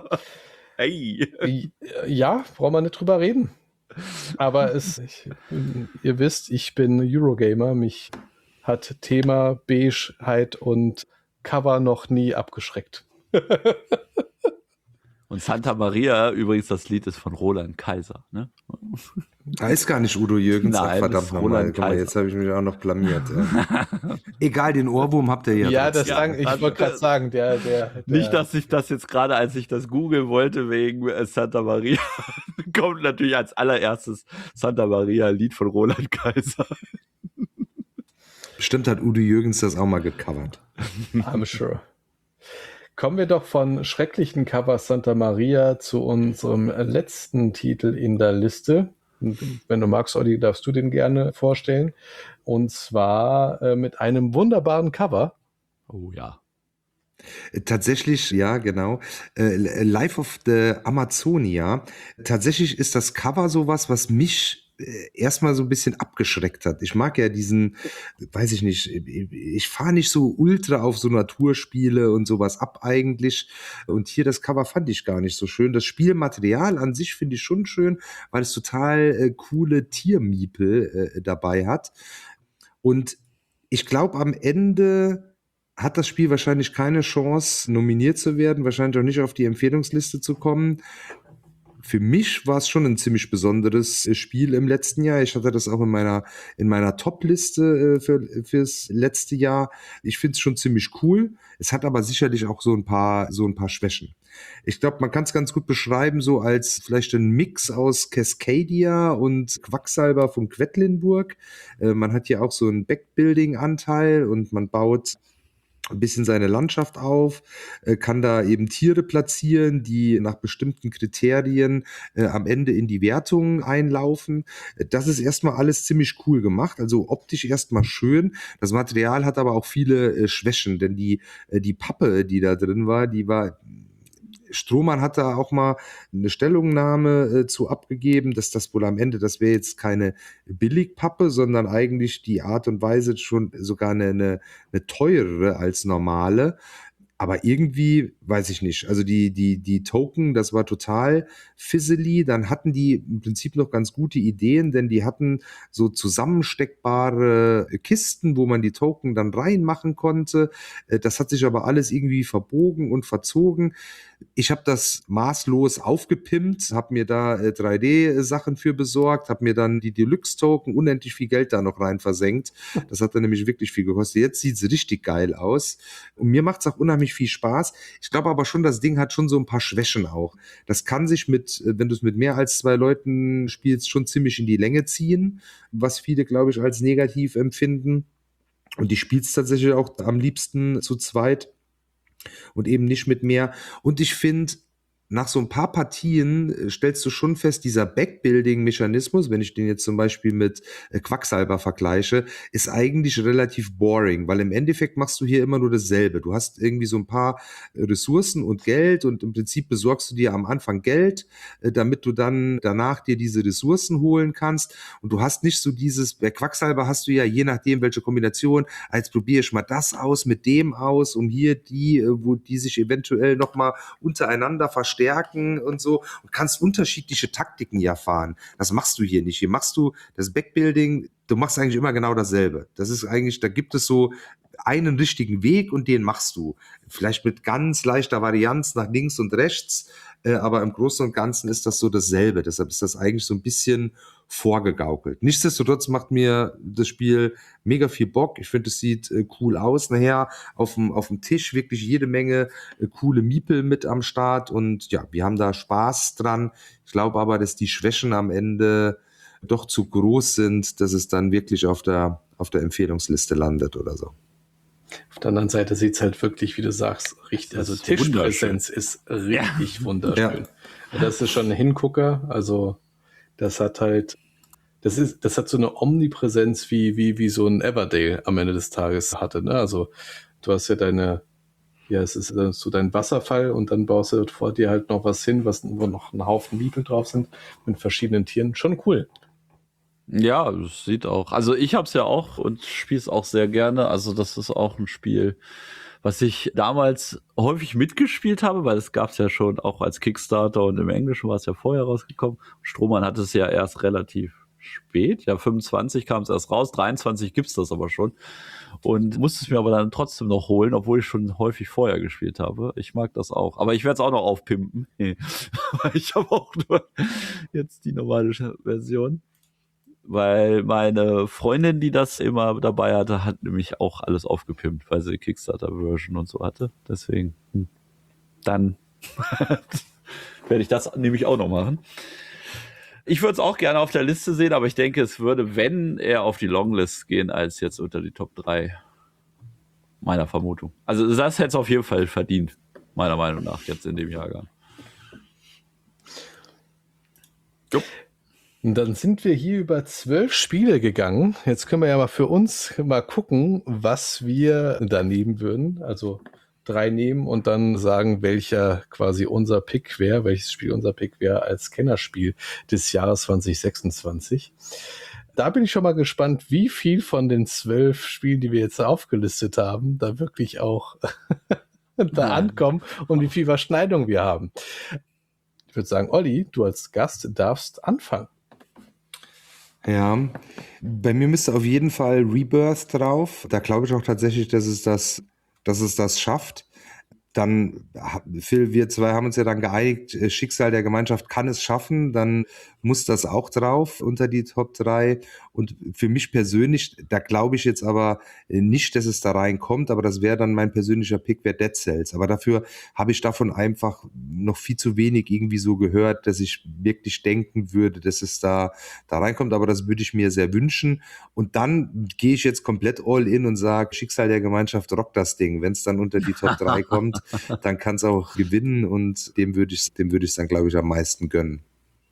Ey. Ja, brauchen wir nicht drüber reden. Aber ihr wisst, ich bin Eurogamer. Mich hat Thema, Beigeheit und Cover noch nie abgeschreckt. Und Santa Maria, übrigens, das Lied ist von Roland Kaiser. Ne? Da ist gar nicht Udo Jürgens. Nein, Ach, das verdammt ist nochmal. Roland Guck mal, Kaiser. jetzt habe ich mich auch noch blamiert. Ja. Egal, den Ohrwurm habt ihr ja. Ja, trotzdem. ich wollte gerade sagen, der Nicht, dass ich das jetzt gerade, als ich das googeln wollte, wegen Santa Maria, kommt natürlich als allererstes Santa Maria, Lied von Roland Kaiser. Bestimmt hat Udo Jürgens das auch mal gecovert. I'm sure. Kommen wir doch von schrecklichen Covers Santa Maria zu unserem letzten Titel in der Liste. Wenn du magst, Olli, darfst du den gerne vorstellen. Und zwar mit einem wunderbaren Cover. Oh ja. Tatsächlich, ja, genau. Life of the Amazonia. Tatsächlich ist das Cover sowas, was mich erstmal so ein bisschen abgeschreckt hat. Ich mag ja diesen, weiß ich nicht, ich fahre nicht so ultra auf so Naturspiele und sowas ab eigentlich. Und hier das Cover fand ich gar nicht so schön. Das Spielmaterial an sich finde ich schon schön, weil es total coole Tiermiepel dabei hat. Und ich glaube, am Ende hat das Spiel wahrscheinlich keine Chance, nominiert zu werden, wahrscheinlich auch nicht auf die Empfehlungsliste zu kommen. Für mich war es schon ein ziemlich besonderes Spiel im letzten Jahr. Ich hatte das auch in meiner Top-Liste fürs letzte Jahr. Ich finde es schon ziemlich cool. Es hat aber sicherlich auch so ein paar Schwächen. Ich glaube, man kann es ganz gut beschreiben, so als vielleicht ein Mix aus Cascadia und Quacksalber von Quedlinburg. Man hat hier auch so einen Backbuilding-Anteil und man baut ein bisschen seine Landschaft auf, kann da eben Tiere platzieren, die nach bestimmten Kriterien am Ende in die Wertung einlaufen. Das ist erstmal alles ziemlich cool gemacht, also optisch erstmal schön. Das Material hat aber auch viele Schwächen, denn die Pappe, die da drin war, Strohmann hat da auch mal eine Stellungnahme zu abgegeben, dass das wohl am Ende, das wäre jetzt keine Billigpappe, sondern eigentlich die Art und Weise schon sogar eine teurere als normale. Aber irgendwie, weiß ich nicht, also die Token, das war total fizzly. Dann hatten die im Prinzip noch ganz gute Ideen, denn die hatten so zusammensteckbare Kisten, wo man die Token dann reinmachen konnte. Das hat sich aber alles irgendwie verbogen und verzogen. Ich habe das maßlos aufgepimpt, habe mir da 3D-Sachen für besorgt, habe mir dann die Deluxe-Token, unendlich viel Geld da noch rein versenkt. Das hat dann nämlich wirklich viel gekostet. Jetzt sieht es richtig geil aus. Und mir macht es auch unheimlich viel Spaß. Ich glaube aber schon, das Ding hat schon so ein paar Schwächen auch. Das kann sich wenn du es mit mehr als 2 Leuten spielst, schon ziemlich in die Länge ziehen, was viele, glaube ich, als negativ empfinden. Und ich spiele es tatsächlich auch am liebsten zu zweit und eben nicht mit mehr. Und ich finde, nach so ein paar Partien stellst du schon fest, dieser Backbuilding-Mechanismus, wenn ich den jetzt zum Beispiel mit Quacksalber vergleiche, ist eigentlich relativ boring, weil im Endeffekt machst du hier immer nur dasselbe. Du hast irgendwie so ein paar Ressourcen und Geld und im Prinzip besorgst du dir am Anfang Geld, damit du dann danach dir diese Ressourcen holen kannst. Und du hast nicht so bei Quacksalber hast du ja, je nachdem welche Kombination, jetzt probiere ich mal das aus mit dem aus, um hier wo die sich eventuell nochmal untereinander verstärken verstärken und so und kannst unterschiedliche Taktiken ja fahren. Das machst du hier nicht. Hier machst du das Backbuilding, du machst eigentlich immer genau dasselbe. Das ist eigentlich, da gibt es so einen richtigen Weg und den machst du. Vielleicht mit ganz leichter Varianz nach links und rechts, aber im Großen und Ganzen ist das so dasselbe. Deshalb ist das eigentlich so ein bisschen vorgegaukelt. Nichtsdestotrotz macht mir das Spiel mega viel Bock. Ich finde, es sieht cool aus. Nachher auf dem Tisch wirklich jede Menge coole Miepel mit am Start und ja, wir haben da Spaß dran. Ich glaube aber, dass die Schwächen am Ende doch zu groß sind, dass es dann wirklich auf der Empfehlungsliste landet oder so. Auf der anderen Seite sieht es halt wirklich, wie du sagst, richtig, also Tischpräsenz ist richtig wunderschön. Ja. Das ist schon ein Hingucker, also das hat halt, das hat so eine Omnipräsenz wie so ein Everdale am Ende des Tages hatte, ne? Also du hast ja es ist so dein Wasserfall und dann baust du vor dir halt noch was hin, wo noch ein Haufen Miepel drauf sind mit verschiedenen Tieren. Schon cool. Ja, es sieht auch. Also ich habe es ja auch und spiele es auch sehr gerne. Also das ist auch ein Spiel, was ich damals häufig mitgespielt habe, weil es gab es ja schon auch als Kickstarter und im Englischen war es ja vorher rausgekommen. Strohmann hat es ja erst relativ spät, ja 25 kam es erst raus, 23 gibt's das aber schon. Und musste es mir aber dann trotzdem noch holen, obwohl ich schon häufig vorher gespielt habe. Ich mag das auch. Aber ich werde es auch noch aufpimpen. Ich habe auch nur jetzt die normale Version. Weil meine Freundin, die das immer dabei hatte, hat nämlich auch alles aufgepimpt, weil sie Kickstarter-Version und so hatte. Deswegen, dann werde ich das nämlich auch noch machen. Ich würde es auch gerne auf der Liste sehen, aber ich denke, es würde, wenn eher auf die Longlist gehen, als jetzt unter die Top 3. Meiner Vermutung. Also das hätte es auf jeden Fall verdient, meiner Meinung nach, jetzt in dem Jahrgang. Jupp. Und dann sind wir hier über 12 Spiele gegangen. Jetzt können wir ja mal für uns mal gucken, was wir da nehmen würden. Also 3 nehmen und dann sagen, welcher quasi unser Pick wäre, welches Spiel unser Pick wäre als Kennerspiel des Jahres 2026. Da bin ich schon mal gespannt, wie viel von den 12 Spielen, die wir jetzt aufgelistet haben, da wirklich auch da ankommen und wie viel Überschneidung wir haben. Ich würde sagen, Olli, du als Gast darfst anfangen. Ja, bei mir müsste auf jeden Fall Rebirth drauf. Da glaube ich auch tatsächlich, dass es das schafft. Dann, Phil, wir zwei haben uns ja dann geeinigt, Schicksal der Gemeinschaft kann es schaffen, dann muss das auch drauf unter die Top 3. Und für mich persönlich, da glaube ich jetzt aber nicht, dass es da reinkommt, aber das wäre dann mein persönlicher Pick, wäre Dead Cells. Aber dafür habe ich davon einfach noch viel zu wenig irgendwie so gehört, dass ich wirklich denken würde, dass es da reinkommt, aber das würde ich mir sehr wünschen. Und dann gehe ich jetzt komplett all in und sage, Schicksal der Gemeinschaft rockt das Ding. Wenn es dann unter die Top 3 kommt, dann kann es auch gewinnen und dem würde ich es dann, glaube ich, am meisten gönnen.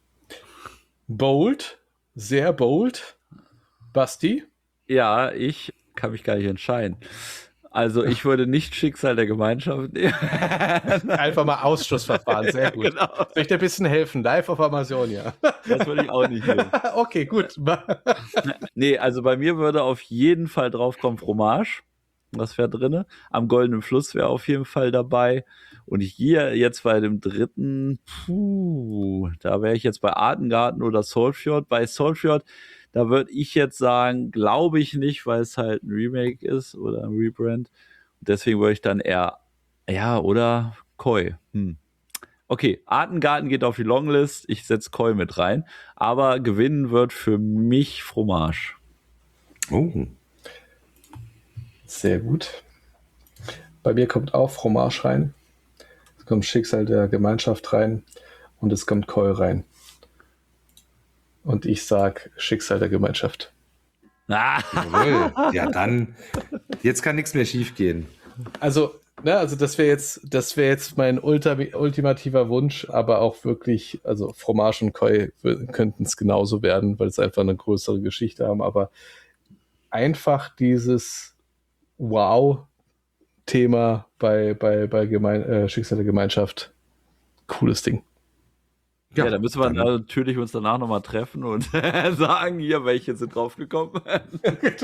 Bold, sehr bold. Basti? Ja, ich kann mich gar nicht entscheiden. Also ich würde nicht Schicksal der Gemeinschaft nehmen. Einfach mal Ausschussverfahren, sehr gut. Genau. Soll ich dir ein bisschen helfen? Live auf Amazonia. Das würde ich auch nicht nehmen. Okay, gut. Nee, also bei mir würde auf jeden Fall draufkommen Fromage. Das wäre drin. Am Goldenen Fluss wäre auf jeden Fall dabei. Und hier jetzt bei dem dritten, da wäre ich jetzt bei Artengarten oder Soulfjord. Bei Soulfjord, da würde ich jetzt sagen, glaube ich nicht, weil es halt ein Remake ist oder ein Rebrand. Und deswegen würde ich dann eher, ja, oder Koi. Okay, Artengarten geht auf die Longlist. Ich setze Koi mit rein. Aber gewinnen wird für mich Fromage. Oh. Sehr gut. Bei mir kommt auch Fromage rein. Es kommt Schicksal der Gemeinschaft rein und es kommt Koi rein. Und ich sag Schicksal der Gemeinschaft. Jawohl. Ja, dann, jetzt kann nichts mehr schief gehen. Also das wäre jetzt mein ultimativer Wunsch, aber auch wirklich, also Fromage und Koi könnten es genauso werden, weil es einfach eine größere Geschichte haben, aber einfach dieses Wow-Thema bei Schicksal der Gemeinschaft. Cooles Ding. Ja, da müssen wir natürlich uns danach nochmal treffen und sagen, hier, welche sind draufgekommen.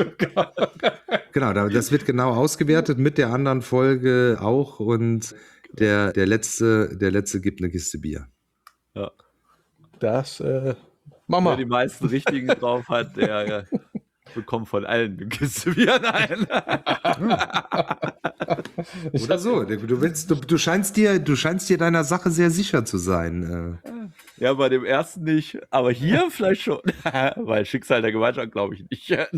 Genau, das wird genau ausgewertet mit der anderen Folge auch und Der letzte gibt eine Kiste Bier. Ja. Das machen wir. Wer die meisten richtigen drauf hat, der bekommt von allen eine Kiste Bier. Nein. Oder so. Du scheinst dir deiner Sache sehr sicher zu sein. Ja, bei dem ersten nicht, aber hier vielleicht schon. Weil Schicksal der Gemeinschaft glaube ich nicht. Ja,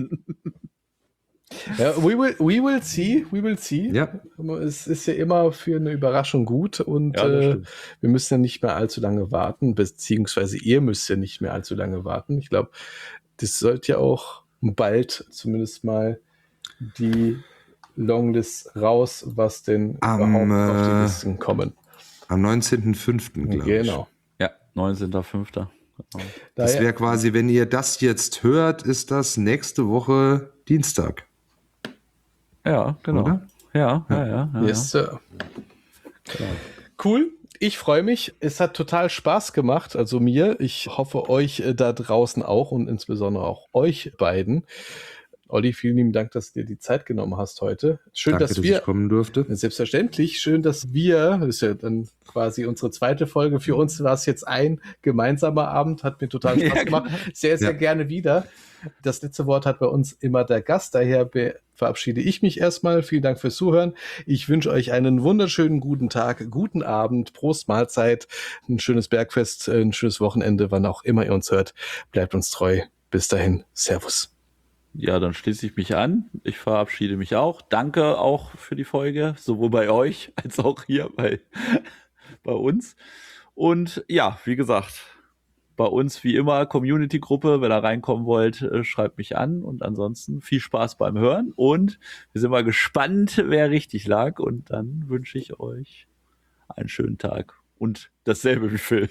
we will see. Ja. Es ist ja immer für eine Überraschung gut und Ja, das stimmt. wir müssen ja nicht mehr allzu lange warten, beziehungsweise ihr müsst ja nicht mehr allzu lange warten. Ich glaube, das sollte ja auch bald zumindest mal die Longlist raus, was denn überhaupt auf die Listen kommen. Am 19.05. glaube ich. Genau. Ja, 19.05. Genau. Das wäre quasi, wenn ihr das jetzt hört, ist das nächste Woche Dienstag. Ja, genau. Oder? Ja. Yes, Sir. Cool. Ich freue mich. Es hat total Spaß gemacht, also mir. Ich hoffe, euch da draußen auch und insbesondere auch euch beiden. Olli, vielen lieben Dank, dass du dir die Zeit genommen hast heute. Schön, Danke, dass wir ich kommen durfte. Selbstverständlich. Schön, dass wir, das ist ja dann quasi unsere zweite Folge, für uns war es jetzt ein gemeinsamer Abend, hat mir total Spaß gemacht. Sehr, sehr gerne wieder. Das letzte Wort hat bei uns immer der Gast, daher verabschiede ich mich erstmal. Vielen Dank fürs Zuhören. Ich wünsche euch einen wunderschönen guten Tag, guten Abend, Prost Mahlzeit, ein schönes Bergfest, ein schönes Wochenende, wann auch immer ihr uns hört. Bleibt uns treu. Bis dahin. Servus. Ja, dann schließe ich mich an. Ich verabschiede mich auch. Danke auch für die Folge, sowohl bei euch als auch hier bei uns. Und ja, wie gesagt, bei uns wie immer Community-Gruppe. Wenn ihr reinkommen wollt, schreibt mich an. Und ansonsten viel Spaß beim Hören. Und wir sind mal gespannt, wer richtig lag. Und dann wünsche ich euch einen schönen Tag. Und dasselbe wie Phil.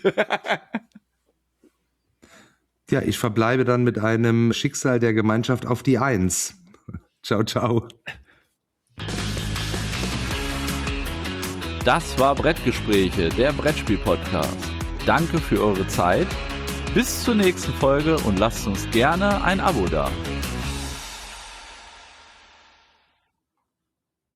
Ja, ich verbleibe dann mit einem Schicksal der Gemeinschaft auf die 1. Ciao, ciao. Das war Brettgespräche, der Brettspiel-Podcast. Danke für eure Zeit. Bis zur nächsten Folge und lasst uns gerne ein Abo da.